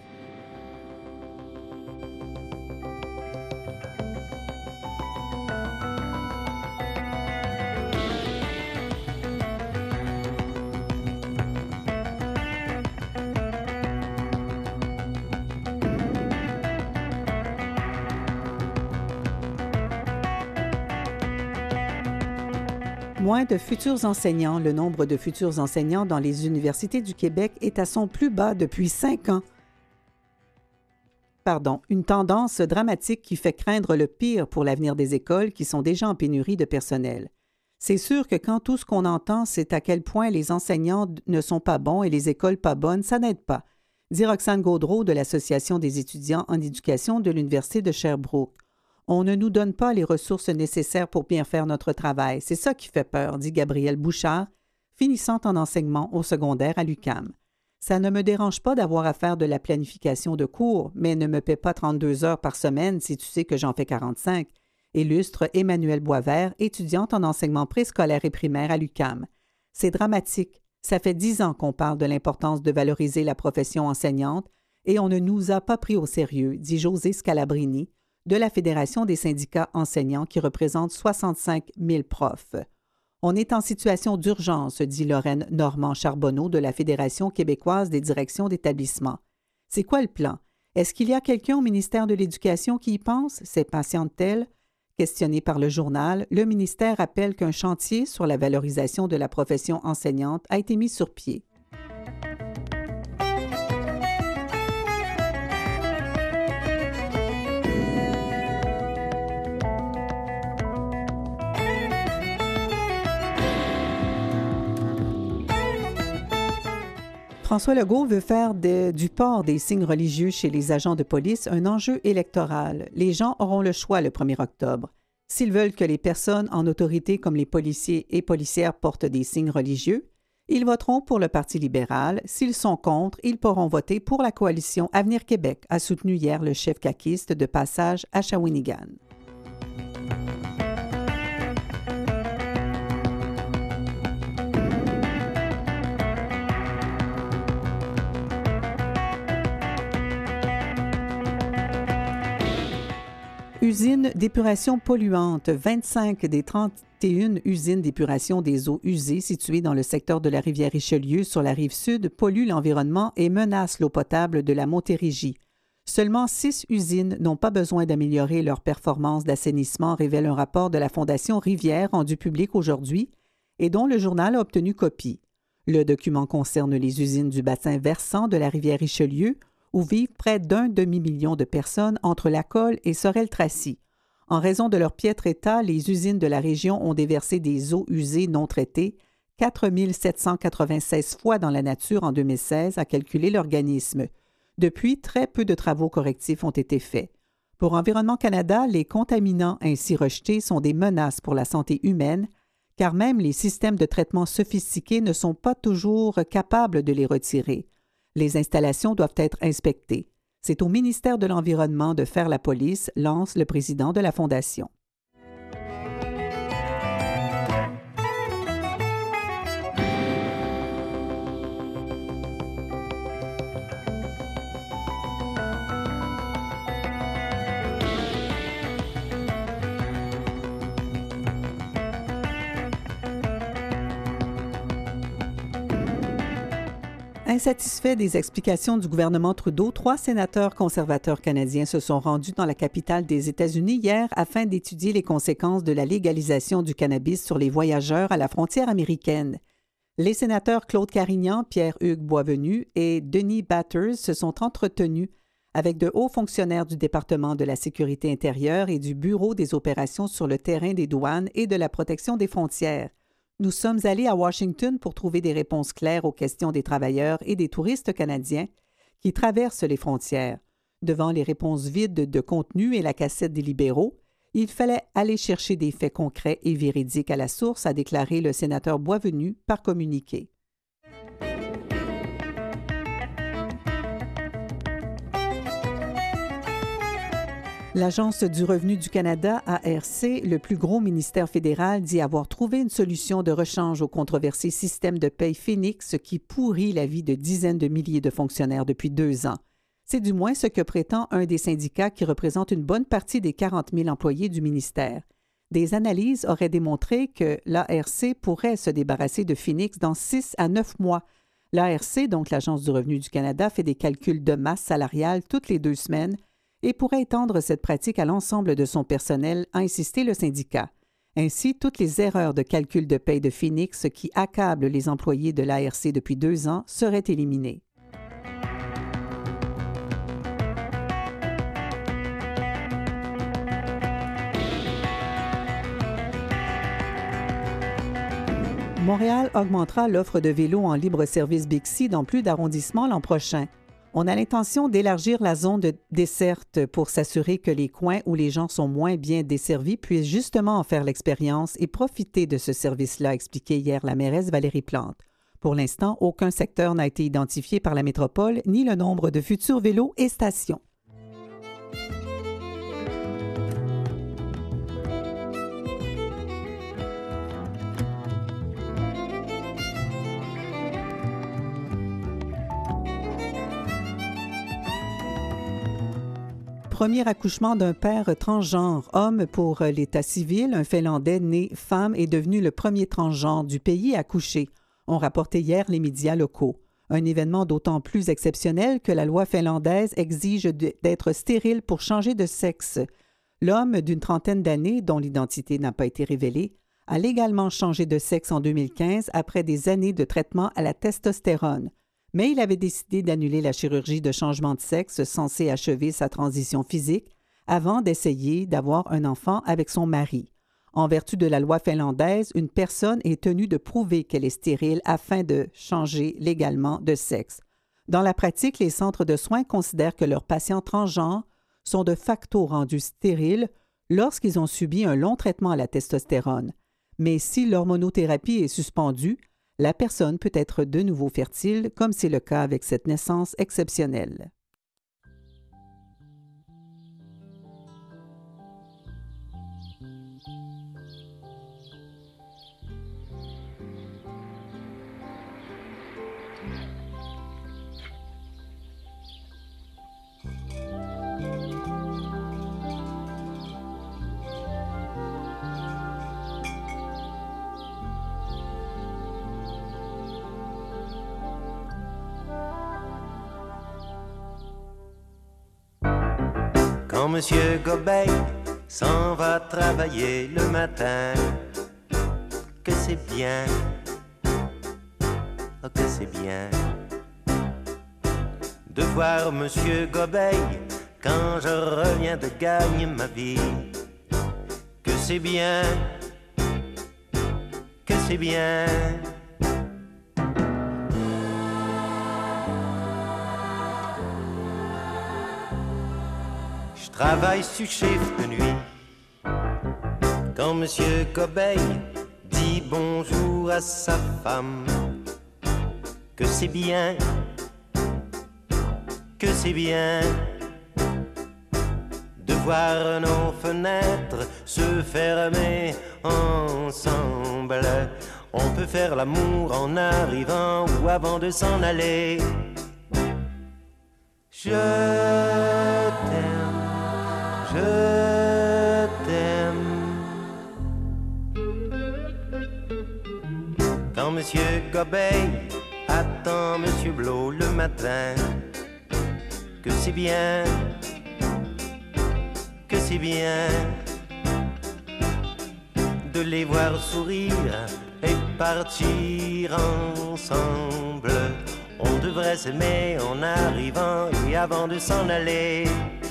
Moins de futurs enseignants. Le nombre de futurs enseignants dans les universités du Québec est à son plus bas depuis cinq ans. Pardon, une tendance dramatique qui fait craindre le pire pour l'avenir des écoles qui sont déjà en pénurie de personnel. C'est sûr que quand tout ce qu'on entend, c'est à quel point les enseignants ne sont pas bons et les écoles pas bonnes, ça n'aide pas, dit Roxane Gaudreau de l'Association des étudiants en éducation de l'Université de Sherbrooke. On ne nous donne pas les ressources nécessaires pour bien faire notre travail. C'est ça qui fait peur, dit Gabrielle Bouchard, finissant en enseignement au secondaire à l'U Q A M. Ça ne me dérange pas d'avoir à faire de la planification de cours, mais ne me paie pas trente-deux heures par semaine si tu sais que j'en fais quarante-cinq, illustre Emmanuelle Boisvert, étudiante en enseignement préscolaire et primaire à l'U Q A M. C'est dramatique. Ça fait dix ans qu'on parle de l'importance de valoriser la profession enseignante et on ne nous a pas pris au sérieux, dit José Scalabrini, de la Fédération des syndicats enseignants qui représente soixante-cinq mille profs. On est en situation d'urgence, dit Lorraine Normand-Charbonneau de la Fédération québécoise des directions d'établissement. C'est quoi le plan? Est-ce qu'il y a quelqu'un au ministère de l'Éducation qui y pense? S'impatiente-t-elle? Questionné par le journal, le ministère rappelle qu'un chantier sur la valorisation de la profession enseignante a été mis sur pied. François Legault veut faire de, du port des signes religieux chez les agents de police un enjeu électoral. Les gens auront le choix le premier octobre. S'ils veulent que les personnes en autorité comme les policiers et policières portent des signes religieux, ils voteront pour le Parti libéral. S'ils sont contre, ils pourront voter pour la coalition Avenir Québec, a soutenu hier le chef caquiste de passage à Shawinigan. Usines d'épuration polluante. vingt-cinq des trente et une usines d'épuration des eaux usées situées dans le secteur de la rivière Richelieu sur la rive sud polluent l'environnement et menacent l'eau potable de la Montérégie. Seulement six usines n'ont pas besoin d'améliorer leur performance d'assainissement, révèle un rapport de la Fondation Rivière rendu public aujourd'hui et dont le journal a obtenu copie. Le document concerne les usines du bassin versant de la rivière Richelieu, où vivent près d'un demi-million de personnes entre la Colle et Sorel-Tracy. En raison de leur piètre état, les usines de la région ont déversé des eaux usées non traitées quatre mille sept cent quatre-vingt-seize fois dans la nature en deux mille seize, a calculé l'organisme. Depuis, très peu de travaux correctifs ont été faits. Pour Environnement Canada, les contaminants ainsi rejetés sont des menaces pour la santé humaine, car même les systèmes de traitement sophistiqués ne sont pas toujours capables de les retirer. Les installations doivent être inspectées. C'est au ministère de l'Environnement de faire la police, lance le président de la Fondation. Insatisfaits des explications du gouvernement Trudeau, trois sénateurs conservateurs canadiens se sont rendus dans la capitale des États-Unis hier afin d'étudier les conséquences de la légalisation du cannabis sur les voyageurs à la frontière américaine. Les sénateurs Claude Carignan, Pierre-Hugues Boisvenu et Denis Batters se sont entretenus avec de hauts fonctionnaires du département de la sécurité intérieure et du Bureau des opérations sur le terrain des douanes et de la protection des frontières. Nous sommes allés à Washington pour trouver des réponses claires aux questions des travailleurs et des touristes canadiens qui traversent les frontières. Devant les réponses vides de contenu et la cassette des libéraux, il fallait aller chercher des faits concrets et véridiques à la source, a déclaré le sénateur Boisvenu par communiqué. L'Agence du revenu du Canada, A R C, le plus gros ministère fédéral, dit avoir trouvé une solution de rechange au controversé système de paye Phoenix qui pourrit la vie de dizaines de milliers de fonctionnaires depuis deux ans. C'est du moins ce que prétend un des syndicats qui représente une bonne partie des quarante mille employés du ministère. Des analyses auraient démontré que l'A R C pourrait se débarrasser de Phoenix dans six à neuf mois. L'A R C, donc l'Agence du revenu du Canada, fait des calculs de masse salariale toutes les deux semaines et pourrait étendre cette pratique à l'ensemble de son personnel, a insisté le syndicat. Ainsi, toutes les erreurs de calcul de paie de Phoenix qui accablent les employés de l'A R C depuis deux ans seraient éliminées. Montréal augmentera l'offre de vélos en libre-service Bixi dans plus d'arrondissements l'an prochain. On a l'intention d'élargir la zone de desserte pour s'assurer que les coins où les gens sont moins bien desservis puissent justement en faire l'expérience et profiter de ce service-là, a expliqué hier la mairesse Valérie Plante. Pour l'instant, aucun secteur n'a été identifié par la métropole, ni le nombre de futurs vélos et stations. Premier accouchement d'un père transgenre, homme pour l'état civil, un Finlandais né femme est devenu le premier transgenre du pays à accoucher, ont rapporté hier les médias locaux. Un événement d'autant plus exceptionnel que la loi finlandaise exige d'être stérile pour changer de sexe. L'homme d'une trentaine d'années, dont l'identité n'a pas été révélée, a légalement changé de sexe en deux mille quinze après des années de traitement à la testostérone. Mais il avait décidé d'annuler la chirurgie de changement de sexe censée achever sa transition physique avant d'essayer d'avoir un enfant avec son mari. En vertu de la loi finlandaise, une personne est tenue de prouver qu'elle est stérile afin de changer légalement de sexe. Dans la pratique, les centres de soins considèrent que leurs patients transgenres sont de facto rendus stériles lorsqu'ils ont subi un long traitement à la testostérone. Mais si l'hormonothérapie est suspendue, la personne peut être de nouveau fertile, comme c'est le cas avec cette naissance exceptionnelle. Quand Monsieur Gobeil s'en va travailler le matin, que c'est bien, oh que c'est bien de voir Monsieur Gobeil quand je reviens de gagner ma vie, que c'est bien, que c'est bien. Je travaille sur chiffre de nuit. Quand Monsieur Gobeil dit bonjour à sa femme, que c'est bien, que c'est bien de voir nos fenêtres se fermer ensemble. On peut faire l'amour en arrivant ou avant de s'en aller. Je t'aime. Je t'aime. Quand Monsieur Gobeil attend Monsieur Blot le matin, que c'est bien, que c'est bien de les voir sourire et partir ensemble. On devrait s'aimer en arrivant et avant de s'en aller.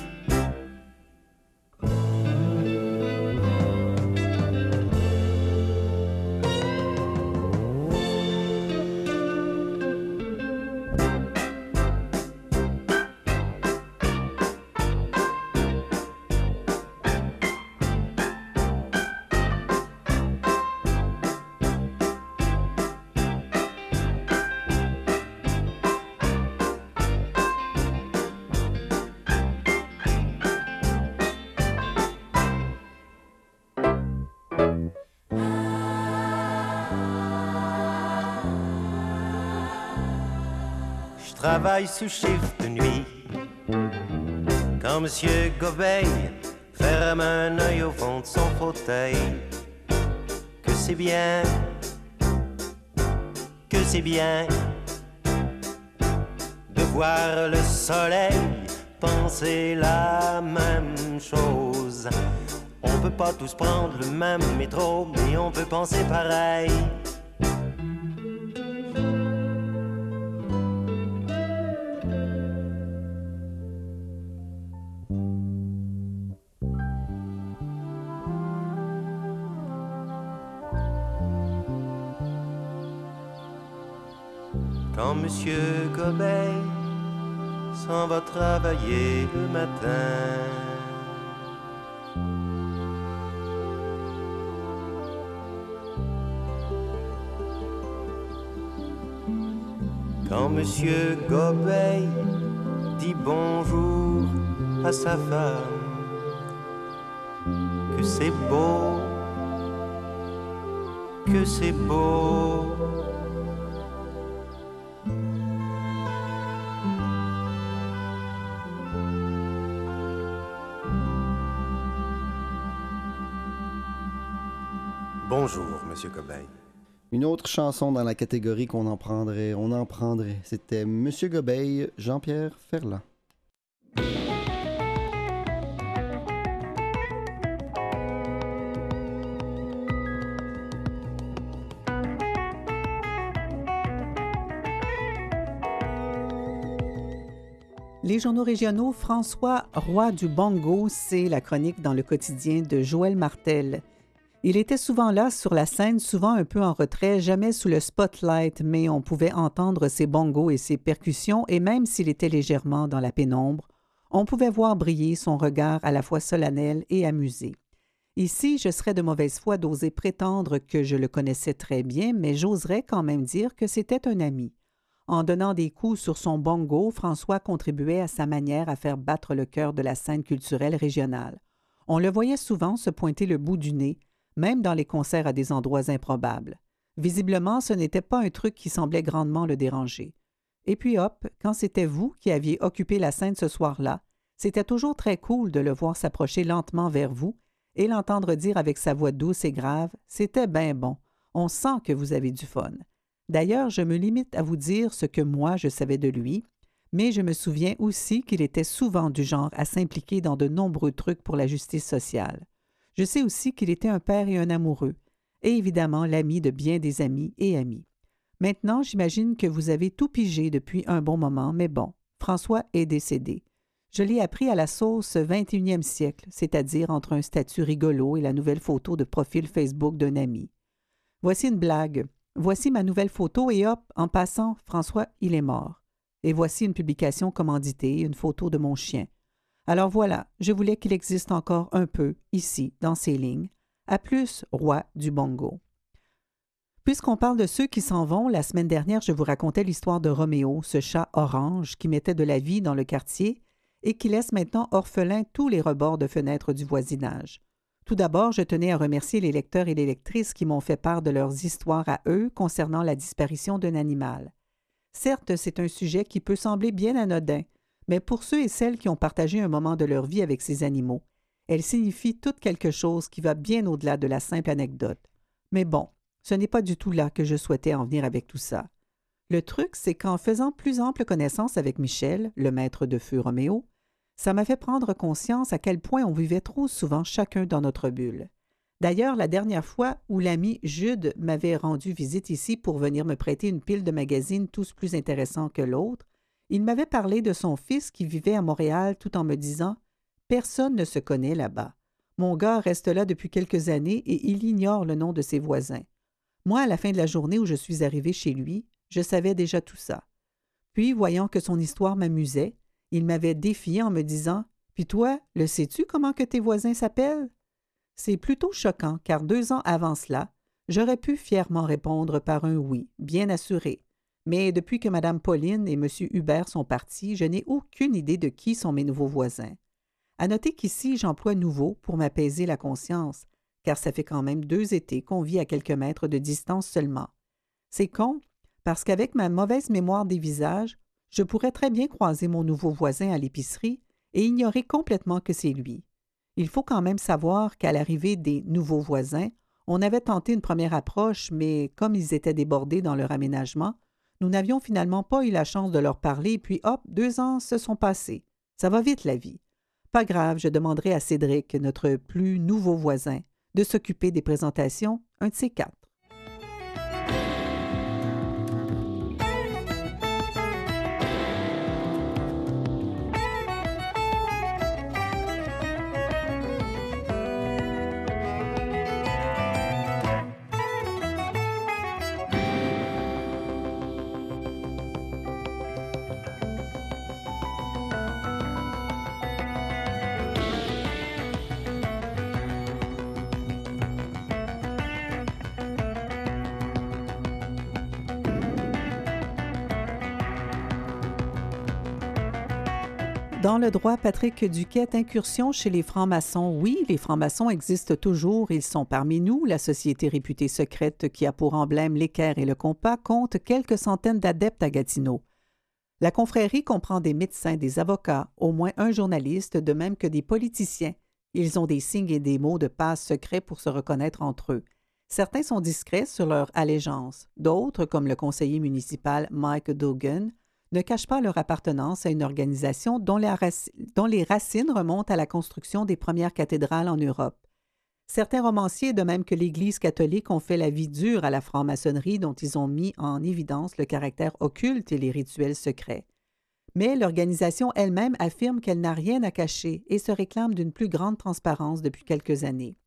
Travaille sous chiffre de nuit. Quand Monsieur Gobeil ferme un œil au fond de son fauteuil, que c'est bien, que c'est bien de voir le soleil penser la même chose. On peut pas tous prendre le même métro, mais on peut penser pareil. Quand Monsieur Gobeil s'en va travailler le matin, quand Monsieur Gobeil dit bonjour à sa femme, que c'est beau, que c'est beau. Bonjour, Monsieur Gobeil. Une autre chanson dans la catégorie qu'on en prendrait, on en prendrait. C'était Monsieur Gobeil, Jean-Pierre Ferland. Les journaux régionaux, François Roy du Bongo, c'est la chronique dans le quotidien de Joël Martel. Il était souvent là sur la scène, souvent un peu en retrait, jamais sous le spotlight, mais on pouvait entendre ses bongos et ses percussions, et même s'il était légèrement dans la pénombre, on pouvait voir briller son regard à la fois solennel et amusé. Ici, je serais de mauvaise foi d'oser prétendre que je le connaissais très bien, mais j'oserais quand même dire que c'était un ami. En donnant des coups sur son bongo, François contribuait à sa manière à faire battre le cœur de la scène culturelle régionale. On le voyait souvent se pointer le bout du nez, même dans les concerts à des endroits improbables. Visiblement, ce n'était pas un truc qui semblait grandement le déranger. Et puis hop, quand c'était vous qui aviez occupé la scène ce soir-là, c'était toujours très cool de le voir s'approcher lentement vers vous et l'entendre dire avec sa voix douce et grave « C'était bien bon, on sent que vous avez du fun ». D'ailleurs, je me limite à vous dire ce que moi je savais de lui, mais je me souviens aussi qu'il était souvent du genre à s'impliquer dans de nombreux trucs pour la justice sociale. Je sais aussi qu'il était un père et un amoureux, et évidemment l'ami de bien des amis et amis. Maintenant, j'imagine que vous avez tout pigé depuis un bon moment, mais bon, François est décédé. Je l'ai appris à la sauce vingt et unième siècle, c'est-à-dire entre un statut rigolo et la nouvelle photo de profil Facebook d'un ami. Voici une blague. Voici ma nouvelle photo et hop, en passant, François, il est mort. Et voici une publication commanditée, une photo de mon chien. Alors voilà, je voulais qu'il existe encore un peu, ici, dans ces lignes. À plus, roi du bongo. Puisqu'on parle de ceux qui s'en vont, la semaine dernière, je vous racontais l'histoire de Roméo, ce chat orange qui mettait de la vie dans le quartier et qui laisse maintenant orphelins tous les rebords de fenêtres du voisinage. Tout d'abord, je tenais à remercier les lecteurs et les lectrices qui m'ont fait part de leurs histoires à eux concernant la disparition d'un animal. Certes, c'est un sujet qui peut sembler bien anodin, mais pour ceux et celles qui ont partagé un moment de leur vie avec ces animaux, elle signifie tout quelque chose qui va bien au-delà de la simple anecdote. Mais bon, ce n'est pas du tout là que je souhaitais en venir avec tout ça. Le truc, c'est qu'en faisant plus ample connaissance avec Michel, le maître de feu Roméo, ça m'a fait prendre conscience à quel point on vivait trop souvent chacun dans notre bulle. D'ailleurs, la dernière fois où l'ami Jude m'avait rendu visite ici pour venir me prêter une pile de magazines tous plus intéressants que l'autre, il m'avait parlé de son fils qui vivait à Montréal tout en me disant « Personne ne se connaît là-bas. Mon gars reste là depuis quelques années et il ignore le nom de ses voisins. » Moi, à la fin de la journée où je suis arrivée chez lui, je savais déjà tout ça. Puis, voyant que son histoire m'amusait, il m'avait défié en me disant « Puis toi, le sais-tu comment que tes voisins s'appellent? » C'est plutôt choquant, car deux ans avant cela, j'aurais pu fièrement répondre par un oui, bien assuré. Mais depuis que Mme Pauline et M. Hubert sont partis, je n'ai aucune idée de qui sont mes nouveaux voisins. À noter qu'ici, j'emploie nouveau pour m'apaiser la conscience, car ça fait quand même deux étés qu'on vit à quelques mètres de distance seulement. C'est con, parce qu'avec ma mauvaise mémoire des visages, je pourrais très bien croiser mon nouveau voisin à l'épicerie et ignorer complètement que c'est lui. Il faut quand même savoir qu'à l'arrivée des nouveaux voisins, on avait tenté une première approche, mais comme ils étaient débordés dans leur aménagement, nous n'avions finalement pas eu la chance de leur parler, puis hop, deux ans se sont passés. Ça va vite, la vie. Pas grave, je demanderai à Cédric, notre plus nouveau voisin, de s'occuper des présentations, un de ces quatre. Dans le droit, Patrick Duquette, incursion chez les francs-maçons. Oui, les francs-maçons existent toujours. Ils sont parmi nous. La société réputée secrète qui a pour emblème l'équerre et le compas compte quelques centaines d'adeptes à Gatineau. La confrérie comprend des médecins, des avocats, au moins un journaliste, de même que des politiciens. Ils ont des signes et des mots de passe secrets pour se reconnaître entre eux. Certains sont discrets sur leur allégeance. D'autres, comme le conseiller municipal Mike Dogan, ne cachent pas leur appartenance à une organisation dont, la rac... dont les racines remontent à la construction des premières cathédrales en Europe. Certains romanciers, de même que l'Église catholique, ont fait la vie dure à la franc-maçonnerie dont ils ont mis en évidence le caractère occulte et les rituels secrets. Mais l'organisation elle-même affirme qu'elle n'a rien à cacher et se réclame d'une plus grande transparence depuis quelques années.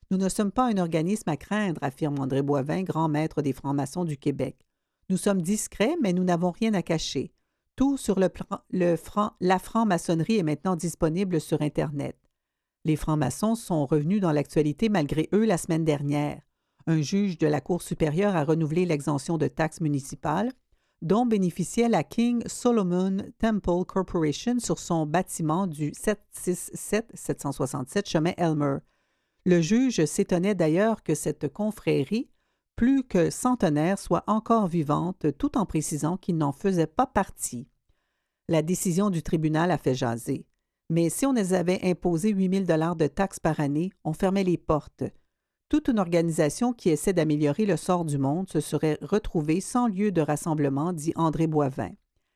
Nous ne sommes pas un organisme à craindre, affirme André Boivin, grand maître des francs-maçons du Québec. Nous sommes discrets, mais nous n'avons rien à cacher. Tout sur le, le franc, la franc-maçonnerie est maintenant disponible sur Internet. Les francs-maçons sont revenus dans l'actualité malgré eux la semaine dernière. Un juge de la Cour supérieure a renouvelé l'exemption de taxes municipales dont bénéficiait la King Solomon Temple Corporation sur son bâtiment du sept cent soixante-sept sept cent soixante-sept chemin Elmer. Le juge s'étonnait d'ailleurs que cette confrérie, plus que centenaire, soit encore vivante, tout en précisant qu'il n'en faisait pas partie. La décision du tribunal a fait jaser. Mais si on les avait imposé huit mille dollars de taxes par année, on fermait les portes. Toute une organisation qui essaie d'améliorer le sort du monde se serait retrouvée sans lieu de rassemblement, dit André Boivin.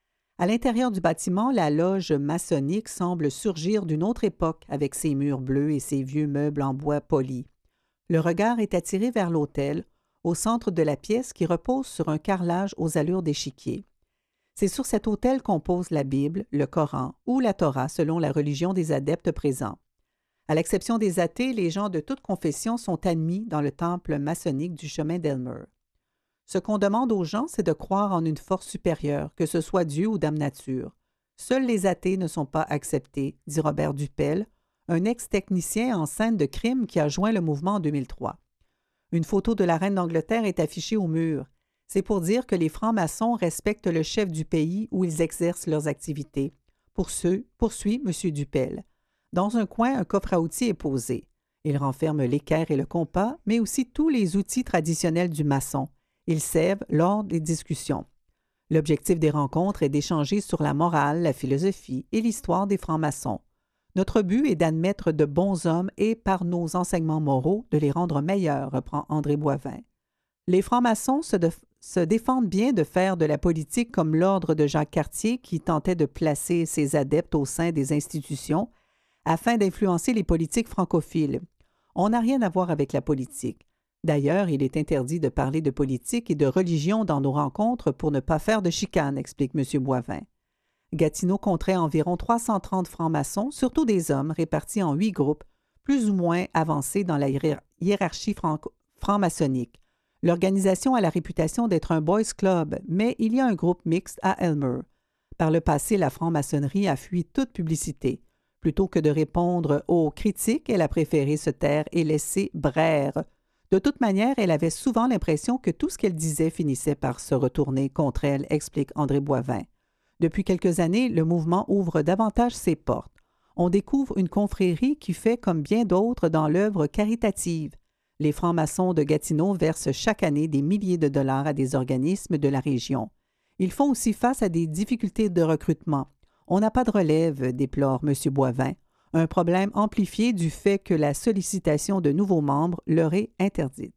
À l'intérieur du bâtiment, la loge maçonnique semble surgir d'une autre époque avec ses murs bleus et ses vieux meubles en bois poli. Le regard est attiré vers l'autel, au centre de la pièce qui repose sur un carrelage aux allures d'échiquier. C'est sur cet autel qu'on pose la Bible, le Coran ou la Torah selon la religion des adeptes présents. À l'exception des athées, les gens de toute confession sont admis dans le temple maçonnique du chemin d'Elmer. Ce qu'on demande aux gens, c'est de croire en une force supérieure, que ce soit Dieu ou Dame Nature. Seuls les athées ne sont pas acceptés, dit Robert Dupel, un ex-technicien en scène de crime qui a joint le mouvement en deux mille trois. Une photo de la reine d'Angleterre est affichée au mur. C'est pour dire que les francs-maçons respectent le chef du pays où ils exercent leurs activités. Pour ceux, poursuit M. Dupel. Dans un coin, un coffre à outils est posé. Il renferme l'équerre et le compas, mais aussi tous les outils traditionnels du maçon. Ils servent lors des discussions. L'objectif des rencontres est d'échanger sur la morale, la philosophie et l'histoire des francs-maçons. Notre but est d'admettre de bons hommes et, par nos enseignements moraux, de les rendre meilleurs, reprend André Boivin. Les francs-maçons se, de, se défendent bien de faire de la politique comme l'ordre de Jacques Cartier qui tentait de placer ses adeptes au sein des institutions afin d'influencer les politiques francophiles. On n'a rien à voir avec la politique. D'ailleurs, il est interdit de parler de politique et de religion dans nos rencontres pour ne pas faire de chicane, explique M. Boivin. Gatineau compterait environ trois cent trente francs-maçons, surtout des hommes, répartis en huit groupes, plus ou moins avancés dans la hiérarchie franc-maçonnique. L'organisation a la réputation d'être un boys club, mais il y a un groupe mixte à Elmer. Par le passé, la franc-maçonnerie a fui toute publicité. Plutôt que de répondre aux critiques, elle a préféré se taire et laisser braire. De toute manière, elle avait souvent l'impression que tout ce qu'elle disait finissait par se retourner contre elle, explique André Boivin. Depuis quelques années, le mouvement ouvre davantage ses portes. On découvre une confrérie qui fait comme bien d'autres dans l'œuvre caritative. Les francs-maçons de Gatineau versent chaque année des milliers de dollars à des organismes de la région. Ils font aussi face à des difficultés de recrutement. On n'a pas de relève, déplore M. Boivin, un problème amplifié du fait que la sollicitation de nouveaux membres leur est interdite.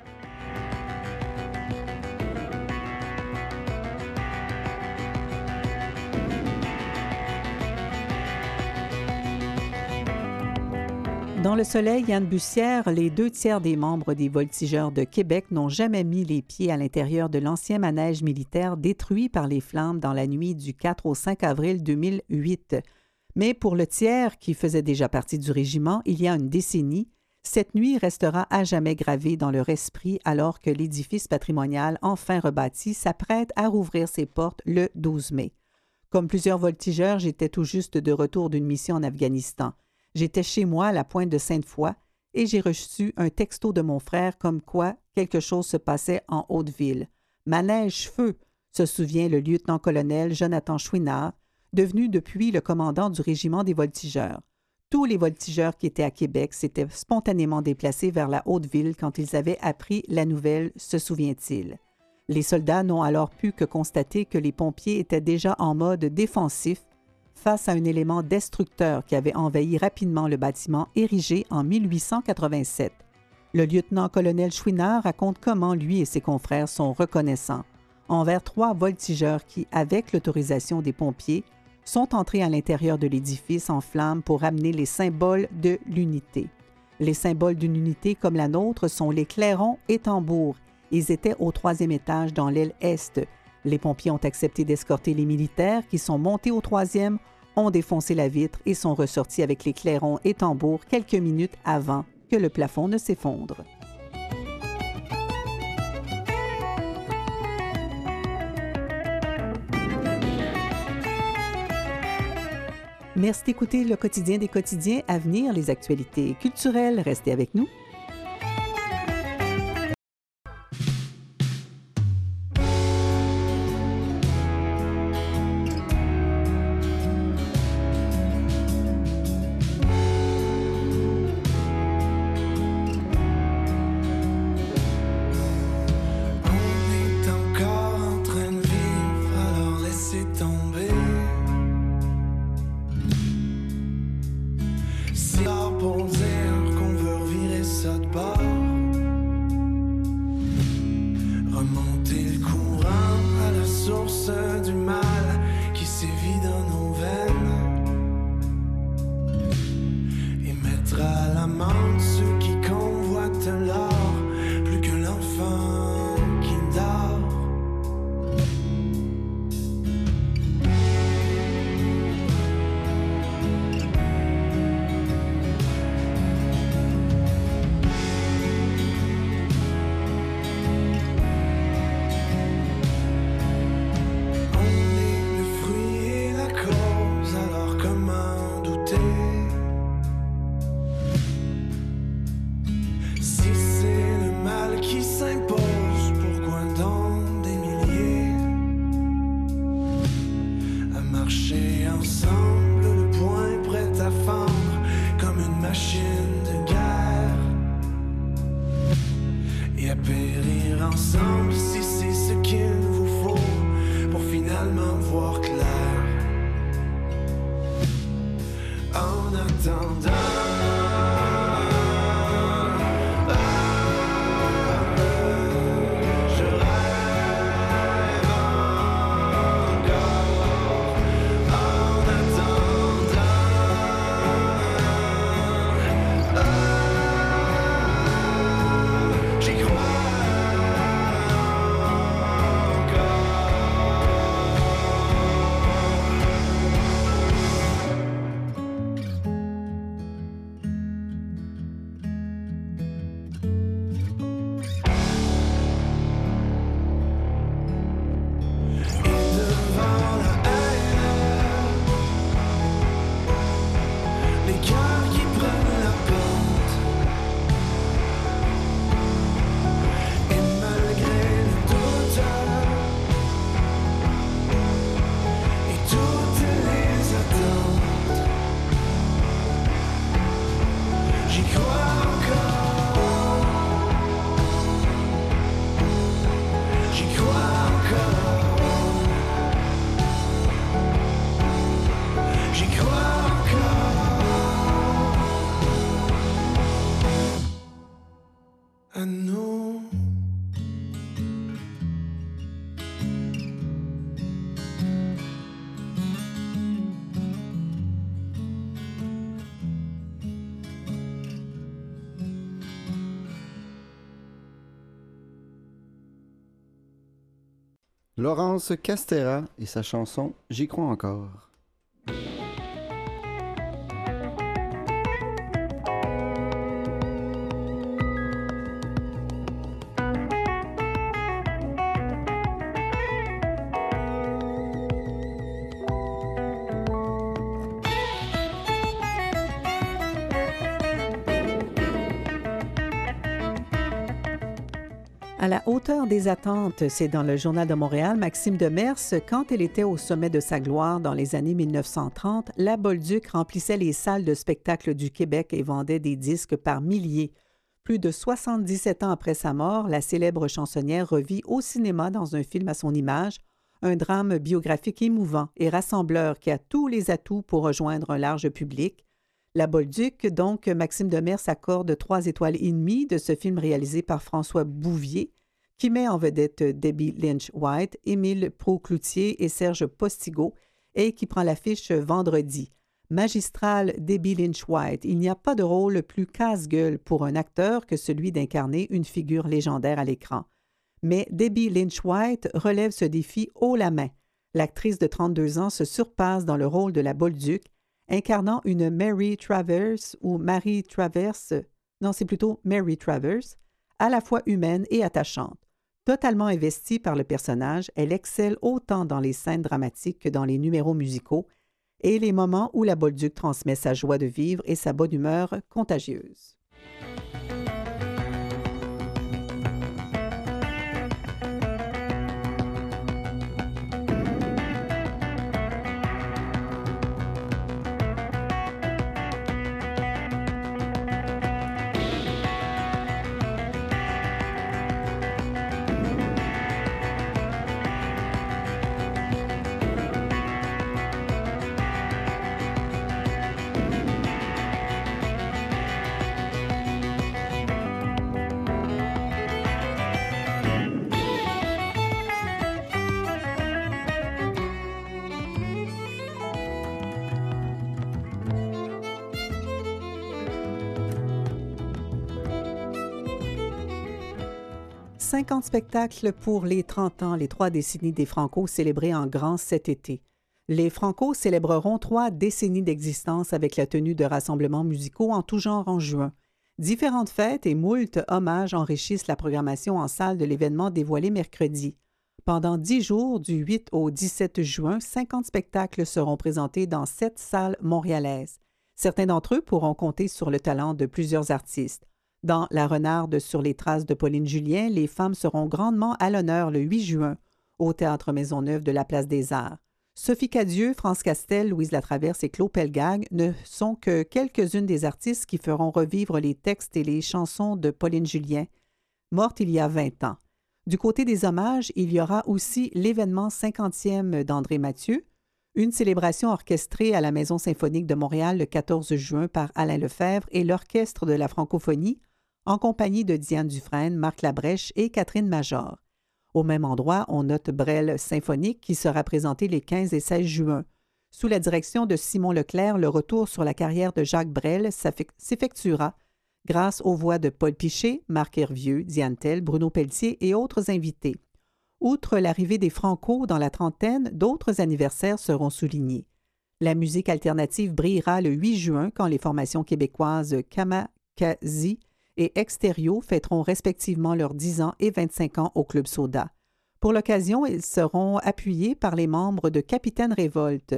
Dans le soleil, Yann Bussière, les deux tiers des membres des Voltigeurs de Québec n'ont jamais mis les pieds à l'intérieur de l'ancien manège militaire détruit par les flammes dans la nuit du quatre au cinq avril deux mille huit. Mais pour le tiers qui faisait déjà partie du régiment il y a une décennie, cette nuit restera à jamais gravée dans leur esprit alors que l'édifice patrimonial enfin rebâti s'apprête à rouvrir ses portes le douze mai. Comme plusieurs voltigeurs, j'étais tout juste de retour d'une mission en Afghanistan. J'étais chez moi à la pointe de Sainte-Foy et j'ai reçu un texto de mon frère comme quoi quelque chose se passait en Haute-Ville. Manège-feu, se souvient le lieutenant-colonel Jonathan Chouinard, devenu depuis le commandant du régiment des voltigeurs. Tous les voltigeurs qui étaient à Québec s'étaient spontanément déplacés vers la Haute-Ville quand ils avaient appris la nouvelle, se souvient-il. Les soldats n'ont alors pu que constater que les pompiers étaient déjà en mode défensif face à un élément destructeur qui avait envahi rapidement le bâtiment érigé en mille huit cent quatre-vingt-sept. Le lieutenant-colonel Chouinard raconte comment lui et ses confrères sont reconnaissants envers trois voltigeurs qui, avec l'autorisation des pompiers, sont entrés à l'intérieur de l'édifice en flammes pour amener les symboles de l'unité. Les symboles d'une unité comme la nôtre sont les clairons et tambours. Ils étaient au troisième étage dans l'aile est. Les pompiers ont accepté d'escorter les militaires qui sont montés au troisième, ont défoncé la vitre et sont ressortis avec les clairons et tambours quelques minutes avant que le plafond ne s'effondre. Merci d'écouter le quotidien des quotidiens. À venir, les actualités culturelles. Restez avec nous. Laurence Castera et sa chanson « J'y crois encore ». À la hauteur des attentes, c'est dans le Journal de Montréal, Maxime Demers, quand elle était au sommet de sa gloire dans les années mille neuf cent trente, la Bolduc remplissait les salles de spectacle du Québec et vendait des disques par milliers. Plus de soixante-dix-sept ans après sa mort, la célèbre chansonnière revit au cinéma dans un film à son image, un drame biographique émouvant et rassembleur qui a tous les atouts pour rejoindre un large public. La Bolduc, donc, Maxime Demers accorde trois étoiles et demie de ce film réalisé par François Bouvier, qui met en vedette Debbie Lynch-White, Émile Proulx-Cloutier et Serge Postigo, et qui prend l'affiche vendredi. Magistrale Debbie Lynch-White, il n'y a pas de rôle plus casse-gueule pour un acteur que celui d'incarner une figure légendaire à l'écran. Mais Debbie Lynch-White relève ce défi haut la main. L'actrice de trente-deux ans se surpasse dans le rôle de la Bolduc, incarnant une Mary Travers ou Marie Travers, non, c'est plutôt Mary Travers, à la fois humaine et attachante. Totalement investie par le personnage, elle excelle autant dans les scènes dramatiques que dans les numéros musicaux et les moments où la Bolduc transmet sa joie de vivre et sa bonne humeur contagieuse. cinquante spectacles pour les trente ans, les trois décennies des Franco célébrés en grand cet été. Les Franco célébreront trois décennies d'existence avec la tenue de rassemblements musicaux en tout genre en juin. Différentes fêtes et moult hommages enrichissent la programmation en salle de l'événement dévoilé mercredi. Pendant dix jours, du huit au dix-sept juin, cinquante spectacles seront présentés dans sept salles montréalaises. Certains d'entre eux pourront compter sur le talent de plusieurs artistes. Dans La Renarde sur les traces de Pauline Julien, les femmes seront grandement à l'honneur le huit juin au Théâtre Maisonneuve de la Place des Arts. Sophie Cadieux, France Castel, Louise Latraverse et Claude Pelgag ne sont que quelques-unes des artistes qui feront revivre les textes et les chansons de Pauline Julien, morte il y a vingt ans. Du côté des hommages, il y aura aussi l'événement cinquantième d'André Mathieu, une célébration orchestrée à la Maison symphonique de Montréal le quatorze juin par Alain Lefebvre et l'Orchestre de la francophonie, en compagnie de Diane Dufresne, Marc Labrèche et Catherine Major. Au même endroit, on note Brel symphonique qui sera présenté les quinze et seize juin. Sous la direction de Simon Leclerc, le retour sur la carrière de Jacques Brel s'effectuera grâce aux voix de Paul Piché, Marc Hervieux, Diane Tell, Bruno Pelletier et autres invités. Outre l'arrivée des Franco dans la trentaine, d'autres anniversaires seront soulignés. La musique alternative brillera le huit juin quand les formations québécoises Kamakazi et Extérieur fêteront respectivement leurs dix ans et vingt-cinq ans au Club Soda. Pour l'occasion, ils seront appuyés par les membres de Capitaine Révolte.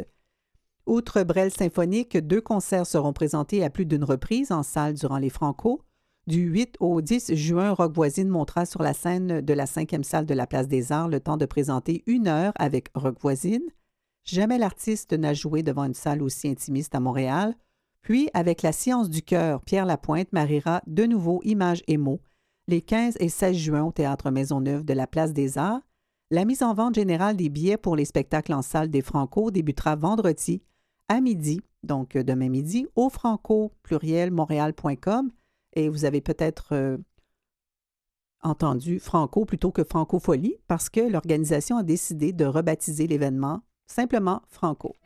Outre Brel symphonique, deux concerts seront présentés à plus d'une reprise en salle durant les Franco. Du huit au dix juin, Rock Voisine montera sur la scène de la cinquième salle de la Place des Arts le temps de présenter une heure avec Rock Voisine. Jamais l'artiste n'a joué devant une salle aussi intimiste à Montréal. Puis, avec la Science du cœur, Pierre Lapointe mariera de nouveau images et mots les quinze et seize juin au Théâtre Maisonneuve de la Place des Arts. La mise en vente générale des billets pour les spectacles en salle des Franco débutera vendredi à midi, donc demain midi, au franco pluriel montréal point com. Et vous avez peut-être euh, entendu Franco plutôt que Francofolie parce que l'organisation a décidé de rebaptiser l'événement simplement Franco.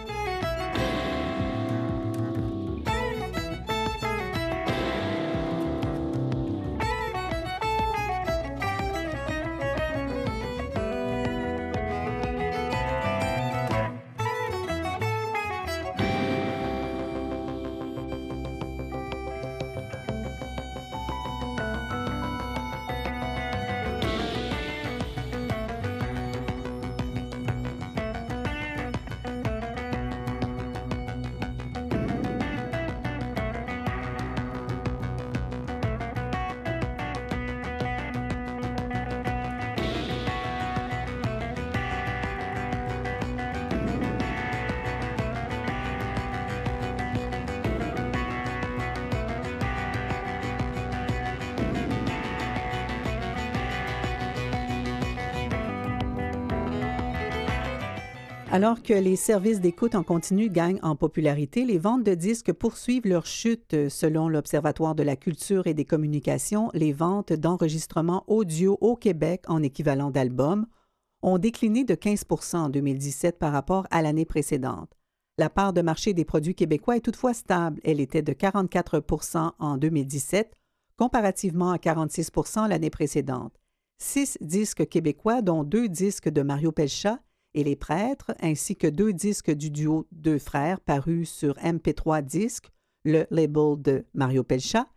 Alors que les services d'écoute en continu gagnent en popularité, les ventes de disques poursuivent leur chute. Selon l'Observatoire de la culture et des communications, les ventes d'enregistrements audio au Québec en équivalent d'albums ont décliné de quinze pour cent en deux mille dix-sept par rapport à l'année précédente. La part de marché des produits québécois est toutefois stable. Elle était de quarante-quatre pour cent en deux mille dix-sept, comparativement à quarante-six pour cent l'année précédente. Six disques québécois, dont deux disques de Mario Pelchat, et Les Prêtres, ainsi que deux disques du duo Deux Frères parus sur M P trois Disques, le label de Mario Pelchat,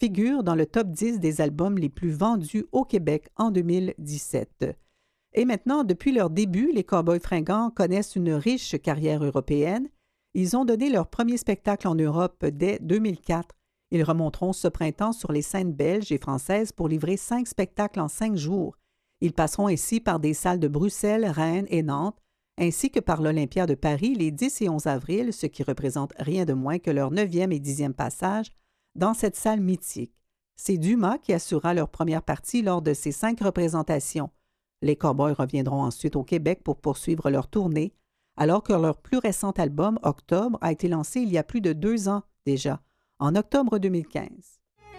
figure dans le top dix des albums les plus vendus au Québec en deux mille dix-sept. Et maintenant, depuis leur début, les Cowboys fringants connaissent une riche carrière européenne. Ils ont donné leur premier spectacle en Europe dès deux mille quatre. Ils remonteront ce printemps sur les scènes belges et françaises pour livrer cinq spectacles en cinq jours. Ils passeront ainsi par des salles de Bruxelles, Rennes et Nantes, ainsi que par l'Olympia de Paris les dix et onze avril, ce qui représente rien de moins que leur neuvième et dixième passage dans cette salle mythique. C'est Dumas qui assurera leur première partie lors de ces cinq représentations. Les Cowboys reviendront ensuite au Québec pour poursuivre leur tournée, alors que leur plus récent album, Octobre, a été lancé il y a plus de deux ans déjà, en octobre deux mille quinze.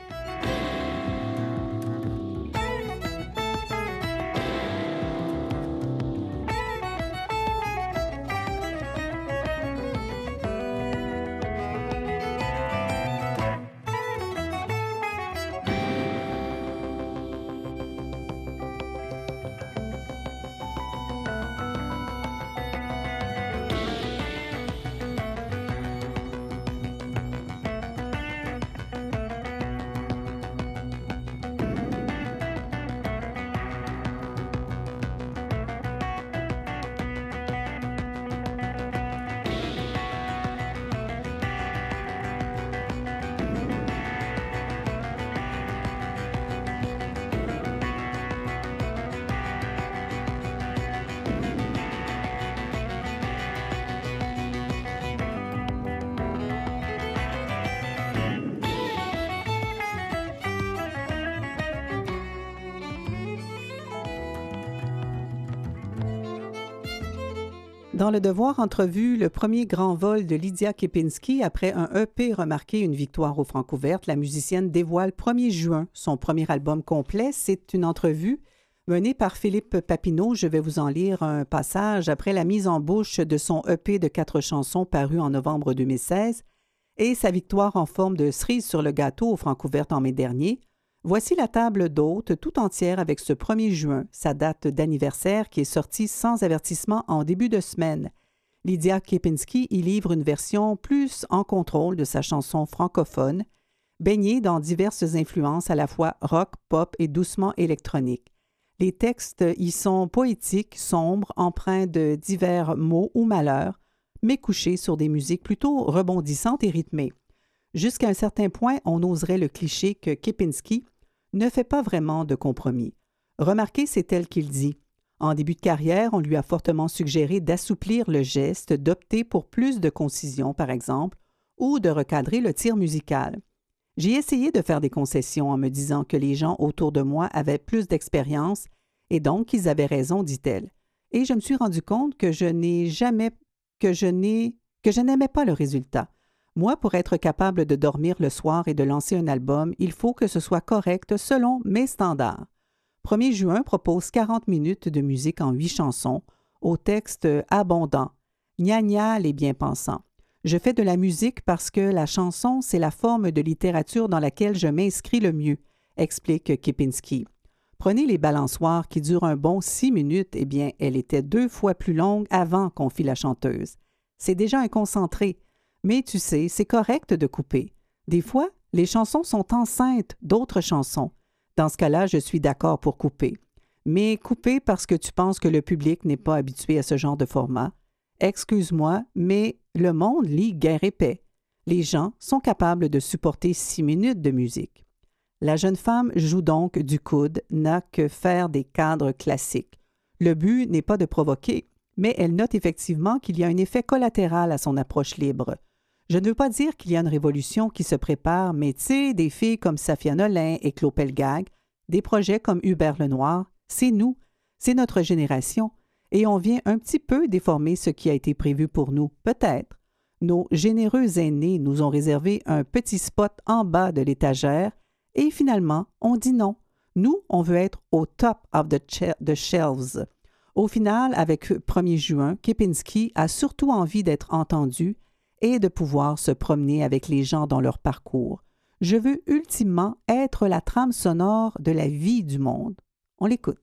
Dans Le Devoir entrevue, le premier grand vol de Lydia Kepinski, après un E P remarqué une victoire aux Francouvertes, la musicienne dévoile premier juin son premier album complet. C'est une entrevue menée par Philippe Papineau. Je vais vous en lire un passage après la mise en bouche de son E P de quatre chansons paru en novembre deux mille seize et sa victoire en forme de cerise sur le gâteau aux Francouvertes en mai dernier. Voici la table d'hôtes tout entière avec ce premier juin, sa date d'anniversaire qui est sortie sans avertissement en début de semaine. Lydia Kepinski y livre une version plus en contrôle de sa chanson francophone, baignée dans diverses influences à la fois rock, pop et doucement électronique. Les textes y sont poétiques, sombres, empreints de divers mots ou malheurs, mais couchés sur des musiques plutôt rebondissantes et rythmées. Jusqu'à un certain point, on oserait le cliché que Kepinski ne fait pas vraiment de compromis. Remarquez, c'est elle qui le dit. En début de carrière, on lui a fortement suggéré d'assouplir le geste, d'opter pour plus de concision, par exemple, ou de recadrer le tir musical. J'ai essayé de faire des concessions en me disant que les gens autour de moi avaient plus d'expérience et donc qu'ils avaient raison, dit-elle. Et je me suis rendu compte que je n'ai jamais, que je n'ai, que je n'aimais pas le résultat. Moi, pour être capable de dormir le soir et de lancer un album, il faut que ce soit correct selon mes standards. premier juin propose quarante minutes de musique en huit chansons, au texte abondant. Gna gna les bien-pensants. Je fais de la musique parce que la chanson, c'est la forme de littérature dans laquelle je m'inscris le mieux, explique Kepinski. Prenez les balançoires qui durent un bon six minutes, eh bien, elle était deux fois plus longue avant qu'on fît la chanteuse. C'est déjà un concentré. Mais tu sais, c'est correct de couper. Des fois, les chansons sont enceintes d'autres chansons. Dans ce cas-là, je suis d'accord pour couper. Mais couper parce que tu penses que le public n'est pas habitué à ce genre de format. Excuse-moi, mais le monde lit guère épais. Les gens sont capables de supporter six minutes de musique. La jeune femme joue donc du coude, n'a que faire des cadres classiques. Le but n'est pas de provoquer, mais elle note effectivement qu'il y a un effet collatéral à son approche libre. Je ne veux pas dire qu'il y a une révolution qui se prépare, mais tu sais, des filles comme Safia Nolin et Claude Pelgag, des projets comme Hubert Lenoir, c'est nous, c'est notre génération, et on vient un petit peu déformer ce qui a été prévu pour nous, peut-être. Nos généreux aînés nous ont réservé un petit spot en bas de l'étagère, et finalement, on dit non. Nous, on veut être au top of the, ch- the shelves. Au final, avec premier juin, Kepinski a surtout envie d'être entendu et de pouvoir se promener avec les gens dans leur parcours. Je veux ultimement être la trame sonore de la vie du monde. On l'écoute.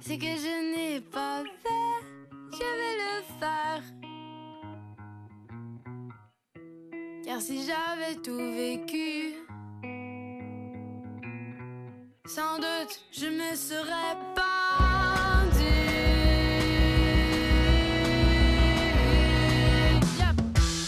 c'est que je n'ai pas fait, je vais le faire. Car si j'avais tout vécu, sans doute je me serais pendue. Yep.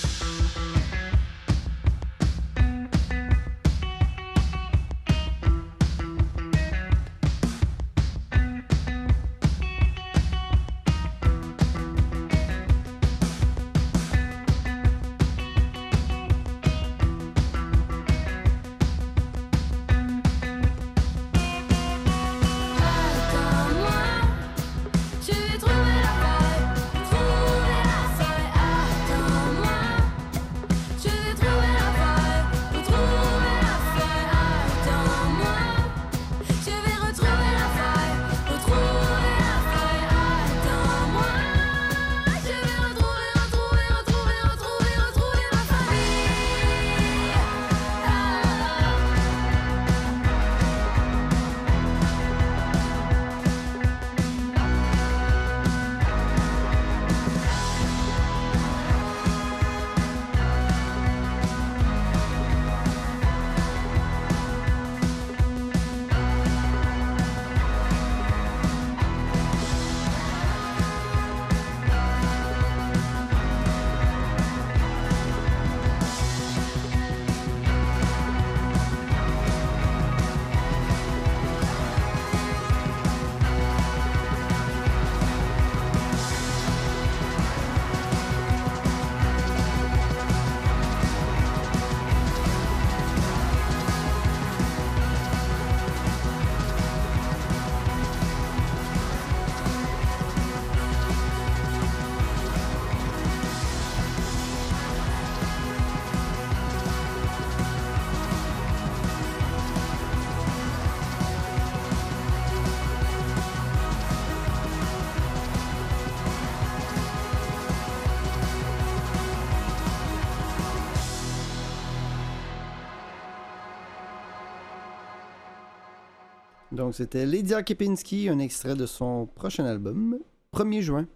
Donc, c'était Lydia Kepinski, un extrait de son prochain album, premier juin.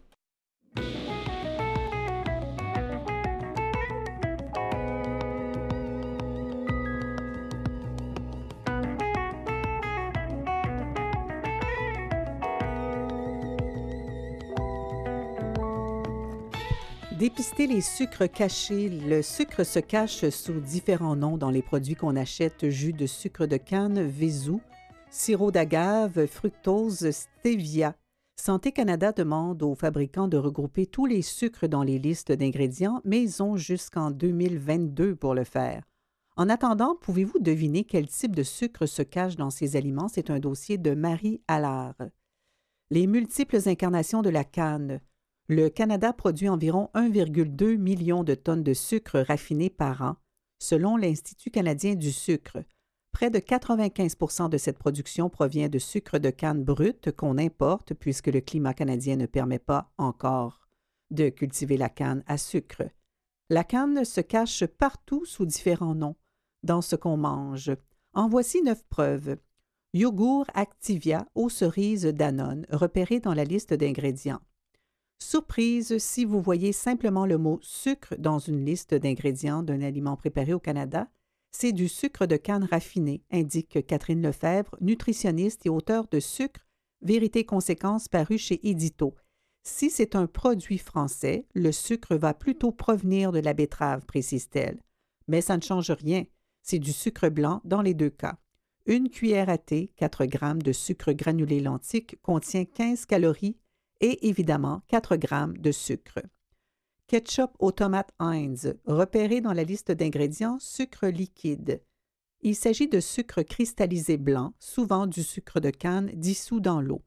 Dépister les sucres cachés. Le sucre se cache sous différents noms dans les produits qu'on achète: jus de sucre de canne, Vézou, sirop d'agave, fructose, stevia. Santé Canada demande aux fabricants de regrouper tous les sucres dans les listes d'ingrédients, mais ils ont jusqu'en deux mille vingt-deux pour le faire. En attendant, pouvez-vous deviner quel type de sucre se cache dans ces aliments? C'est un dossier de Marie Allard. Les multiples incarnations de la canne. Le Canada produit environ un virgule deux million de tonnes de sucre raffiné par an, selon l'Institut canadien du sucre. Près de quatre-vingt-quinze pour cent de cette production provient de sucre de canne brut qu'on importe puisque le climat canadien ne permet pas encore de cultiver la canne à sucre. La canne se cache partout sous différents noms dans ce qu'on mange. En voici neuf preuves. Yogourt Activia aux cerises Danone, repéré dans la liste d'ingrédients. Surprise si vous voyez simplement le mot « sucre » dans une liste d'ingrédients d'un aliment préparé au Canada, c'est du sucre de canne raffiné, indique Catherine Lefebvre, nutritionniste et auteure de Sucre, Vérité Conséquences paru chez Édito. Si c'est un produit français, le sucre va plutôt provenir de la betterave, précise-t-elle. Mais ça ne change rien, c'est du sucre blanc dans les deux cas. Une cuillère à thé, quatre grammes de sucre granulé lentique, contient quinze calories et évidemment quatre grammes de sucre. Ketchup aux tomates Heinz, repéré dans la liste d'ingrédients sucre liquide. Il s'agit de sucre cristallisé blanc, souvent du sucre de canne dissous dans l'eau.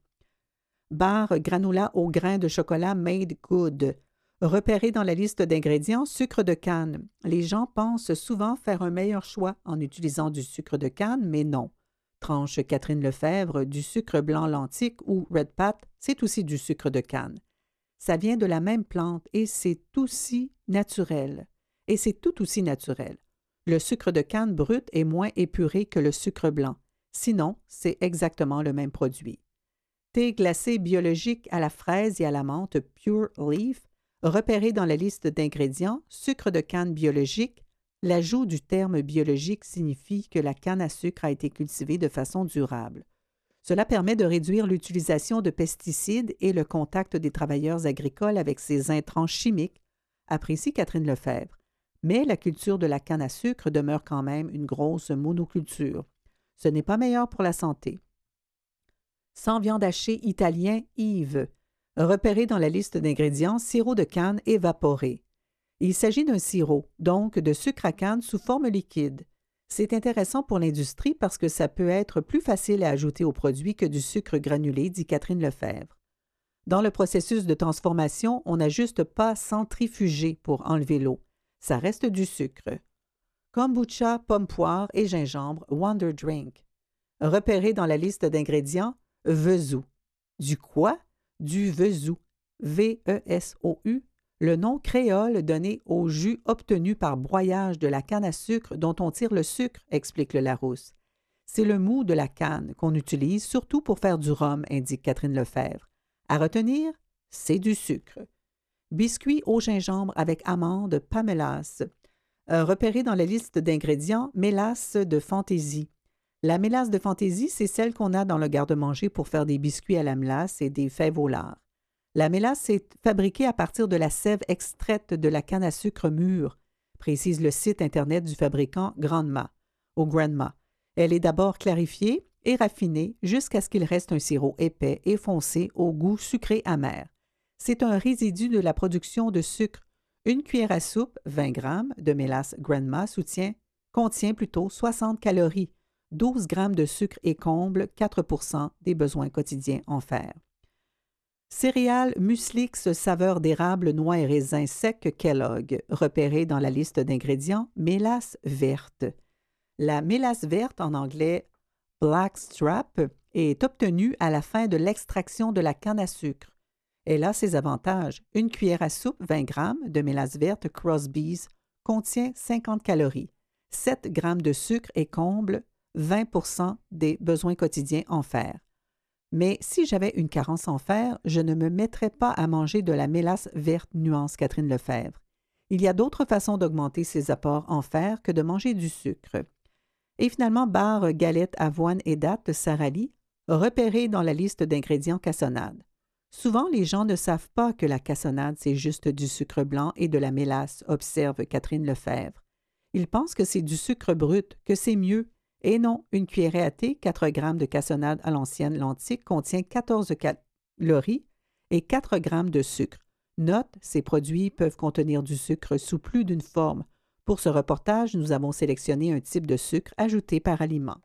Barre granola au grain de chocolat Made Good, repéré dans la liste d'ingrédients sucre de canne. Les gens pensent souvent faire un meilleur choix en utilisant du sucre de canne, mais non. Tranche Catherine Lefebvre, du sucre blanc lentique ou Red Pat, c'est aussi du sucre de canne. Ça vient de la même plante et c'est aussi naturel. Et c'est tout aussi naturel. Le sucre de canne brut est moins épuré que le sucre blanc. Sinon, c'est exactement le même produit. thé glacé biologique à la fraise et à la menthe Pure Leaf, repéré dans la liste d'ingrédients, sucre de canne biologique. L'ajout du terme biologique signifie que la canne à sucre a été cultivée de façon durable. Cela permet de réduire l'utilisation de pesticides et le contact des travailleurs agricoles avec ces intrants chimiques, apprécie Catherine Lefebvre. Mais la culture de la canne à sucre demeure quand même une grosse monoculture. Ce n'est pas meilleur pour la santé. Sans viande hachée italien Yves, repéré dans la liste d'ingrédients, sirop de canne évaporé. Il s'agit d'un sirop, donc de sucre à canne sous forme liquide. C'est intéressant pour l'industrie parce que ça peut être plus facile à ajouter au produit que du sucre granulé, dit Catherine Lefebvre. Dans le processus de transformation, on n'a juste pas centrifugé pour enlever l'eau. Ça reste du sucre. Kombucha, pomme poire et gingembre, Wonder Drink. Repéré dans la liste d'ingrédients, Vezou. Du quoi? Du Vezou. V E S O U. Le nom créole donné au jus obtenu par broyage de la canne à sucre dont on tire le sucre, explique le Larousse. C'est le mou de la canne qu'on utilise surtout pour faire du rhum, indique Catherine Lefebvre. À retenir, c'est du sucre. Biscuit au gingembre avec amande Pamélas. Euh, repéré dans la liste d'ingrédients, mélasse de fantaisie. La mélasse de fantaisie, c'est celle qu'on a dans le garde-manger pour faire des biscuits à la mélasse et des fèves au lard. La mélasse est fabriquée à partir de la sève extraite de la canne à sucre mûre, précise le site Internet du fabricant Grandma, au Grandma. Elle est d'abord clarifiée et raffinée jusqu'à ce qu'il reste un sirop épais et foncé au goût sucré amer. C'est un résidu de la production de sucre. Une cuillère à soupe, vingt grammes, de mélasse Grandma soutient, contient plutôt soixante calories, douze grammes de sucre et comble quatre pour cent des besoins quotidiens en fer. Céréales Muslix saveur d'érable, noix et raisin sec Kellogg, repéré dans la liste d'ingrédients, mélasse verte. La mélasse verte, en anglais blackstrap, est obtenue à la fin de l'extraction de la canne à sucre. Elle a ses avantages. Une cuillère à soupe, vingt grammes, de mélasse verte Crosby's contient cinquante calories, sept grammes de sucre et comble vingt pour cent des besoins quotidiens en fer. Mais si j'avais une carence en fer, je ne me mettrais pas à manger de la mélasse verte, nuance Catherine Lefebvre. Il y a d'autres façons d'augmenter ses apports en fer que de manger du sucre. Et finalement, barres, galettes, avoine et dattes Sara Lee, repérées dans la liste d'ingrédients cassonade. Souvent, les gens ne savent pas que la cassonade, c'est juste du sucre blanc et de la mélasse, observe Catherine Lefebvre. Ils pensent que c'est du sucre brut, que c'est mieux. Et non, une cuillerée à thé, quatre grammes de cassonade à l'ancienne l'antique, contient quatorze calories et quatre grammes de sucre. Note, ces produits peuvent contenir du sucre sous plus d'une forme. Pour ce reportage, nous avons sélectionné un type de sucre ajouté par aliment.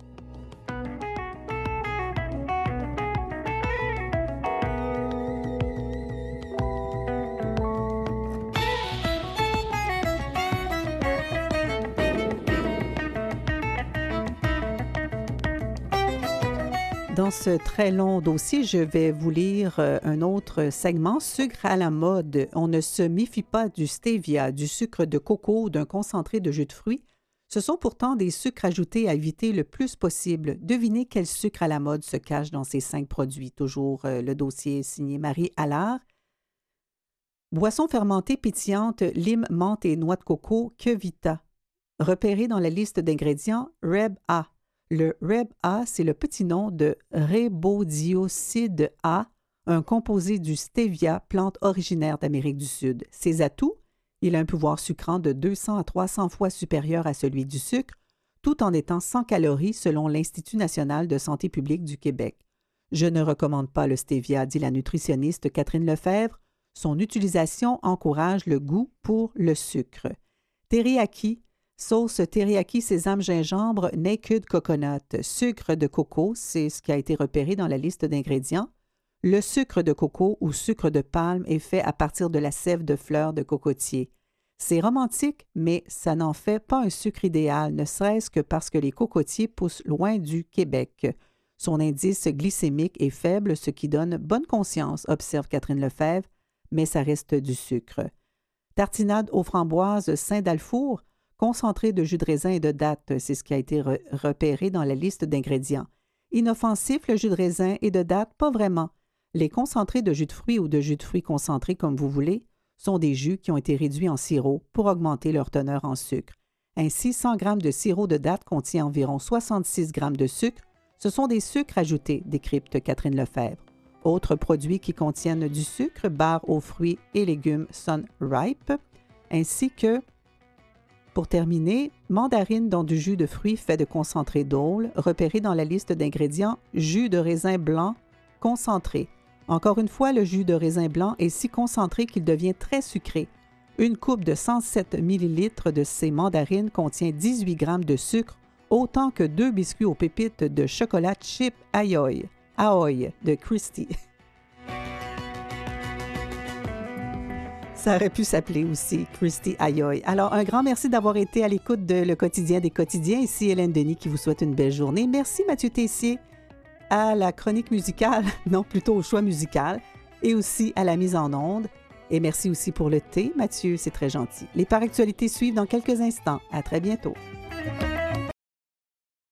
Dans ce très long dossier, je vais vous lire un autre segment, sucre à la mode. On ne se méfie pas du stevia, du sucre de coco ou d'un concentré de jus de fruits. Ce sont pourtant des sucres ajoutés à éviter le plus possible. Devinez quel sucre à la mode se cache dans ces cinq produits. Toujours le dossier signé Marie Allard. Boisson fermentée pétillante, lime, menthe et noix de coco, Kevita. Repéré dans la liste d'ingrédients, Reb A. Le Reb A, c'est le petit nom de rébodiocide A, un composé du stevia, plante originaire d'Amérique du Sud. Ses atouts, il a un pouvoir sucrant de deux cents à trois cents fois supérieur à celui du sucre, tout en étant sans calories selon l'Institut national de santé publique du Québec. Je ne recommande pas le stevia, dit la nutritionniste Catherine Lefebvre. Son utilisation encourage le goût pour le sucre. Teriyaki, sauce teriyaki sésame gingembre Naked Coconut. Sucre de coco, c'est ce qui a été repéré dans la liste d'ingrédients. Le sucre de coco ou sucre de palme est fait à partir de la sève de fleurs de cocotier. C'est romantique, mais ça n'en fait pas un sucre idéal, ne serait-ce que parce que les cocotiers poussent loin du Québec. Son indice glycémique est faible, ce qui donne bonne conscience, observe Catherine Lefebvre, mais ça reste du sucre. Tartinade aux framboises Saint-Dalfour, concentré de jus de raisin et de dattes, c'est ce qui a été re- repéré dans la liste d'ingrédients. Inoffensif, le jus de raisin et de date, pas vraiment. Les concentrés de jus de fruits ou de jus de fruits concentrés, comme vous voulez, sont des jus qui ont été réduits en sirop pour augmenter leur teneur en sucre. Ainsi, cent grammes de sirop de date contient environ soixante-six grammes de sucre. Ce sont des sucres ajoutés, décrypte Catherine Lefebvre. Autres produits qui contiennent du sucre, barres aux fruits et légumes Sun Ripe, ainsi que, pour terminer, mandarine dans du jus de fruits fait de concentré d'Ole, repéré dans la liste d'ingrédients jus de raisin blanc concentré. Encore une fois, le jus de raisin blanc est si concentré qu'il devient très sucré. Une coupe de cent sept millilitres de ces mandarines contient dix-huit grammes de sucre, autant que deux biscuits aux pépites de chocolat chip Aoi, Aoi de Christie. Ça aurait pu s'appeler aussi Christie Aoi. Alors, un grand merci d'avoir été à l'écoute de Le Quotidien des quotidiens. Ici Hélène Denis qui vous souhaite une belle journée. Merci Mathieu Tessier à la chronique musicale, non, plutôt au choix musical, et aussi à la mise en onde. Et merci aussi pour le thé, Mathieu, c'est très gentil. Les Par Actualités suivent dans quelques instants. À très bientôt.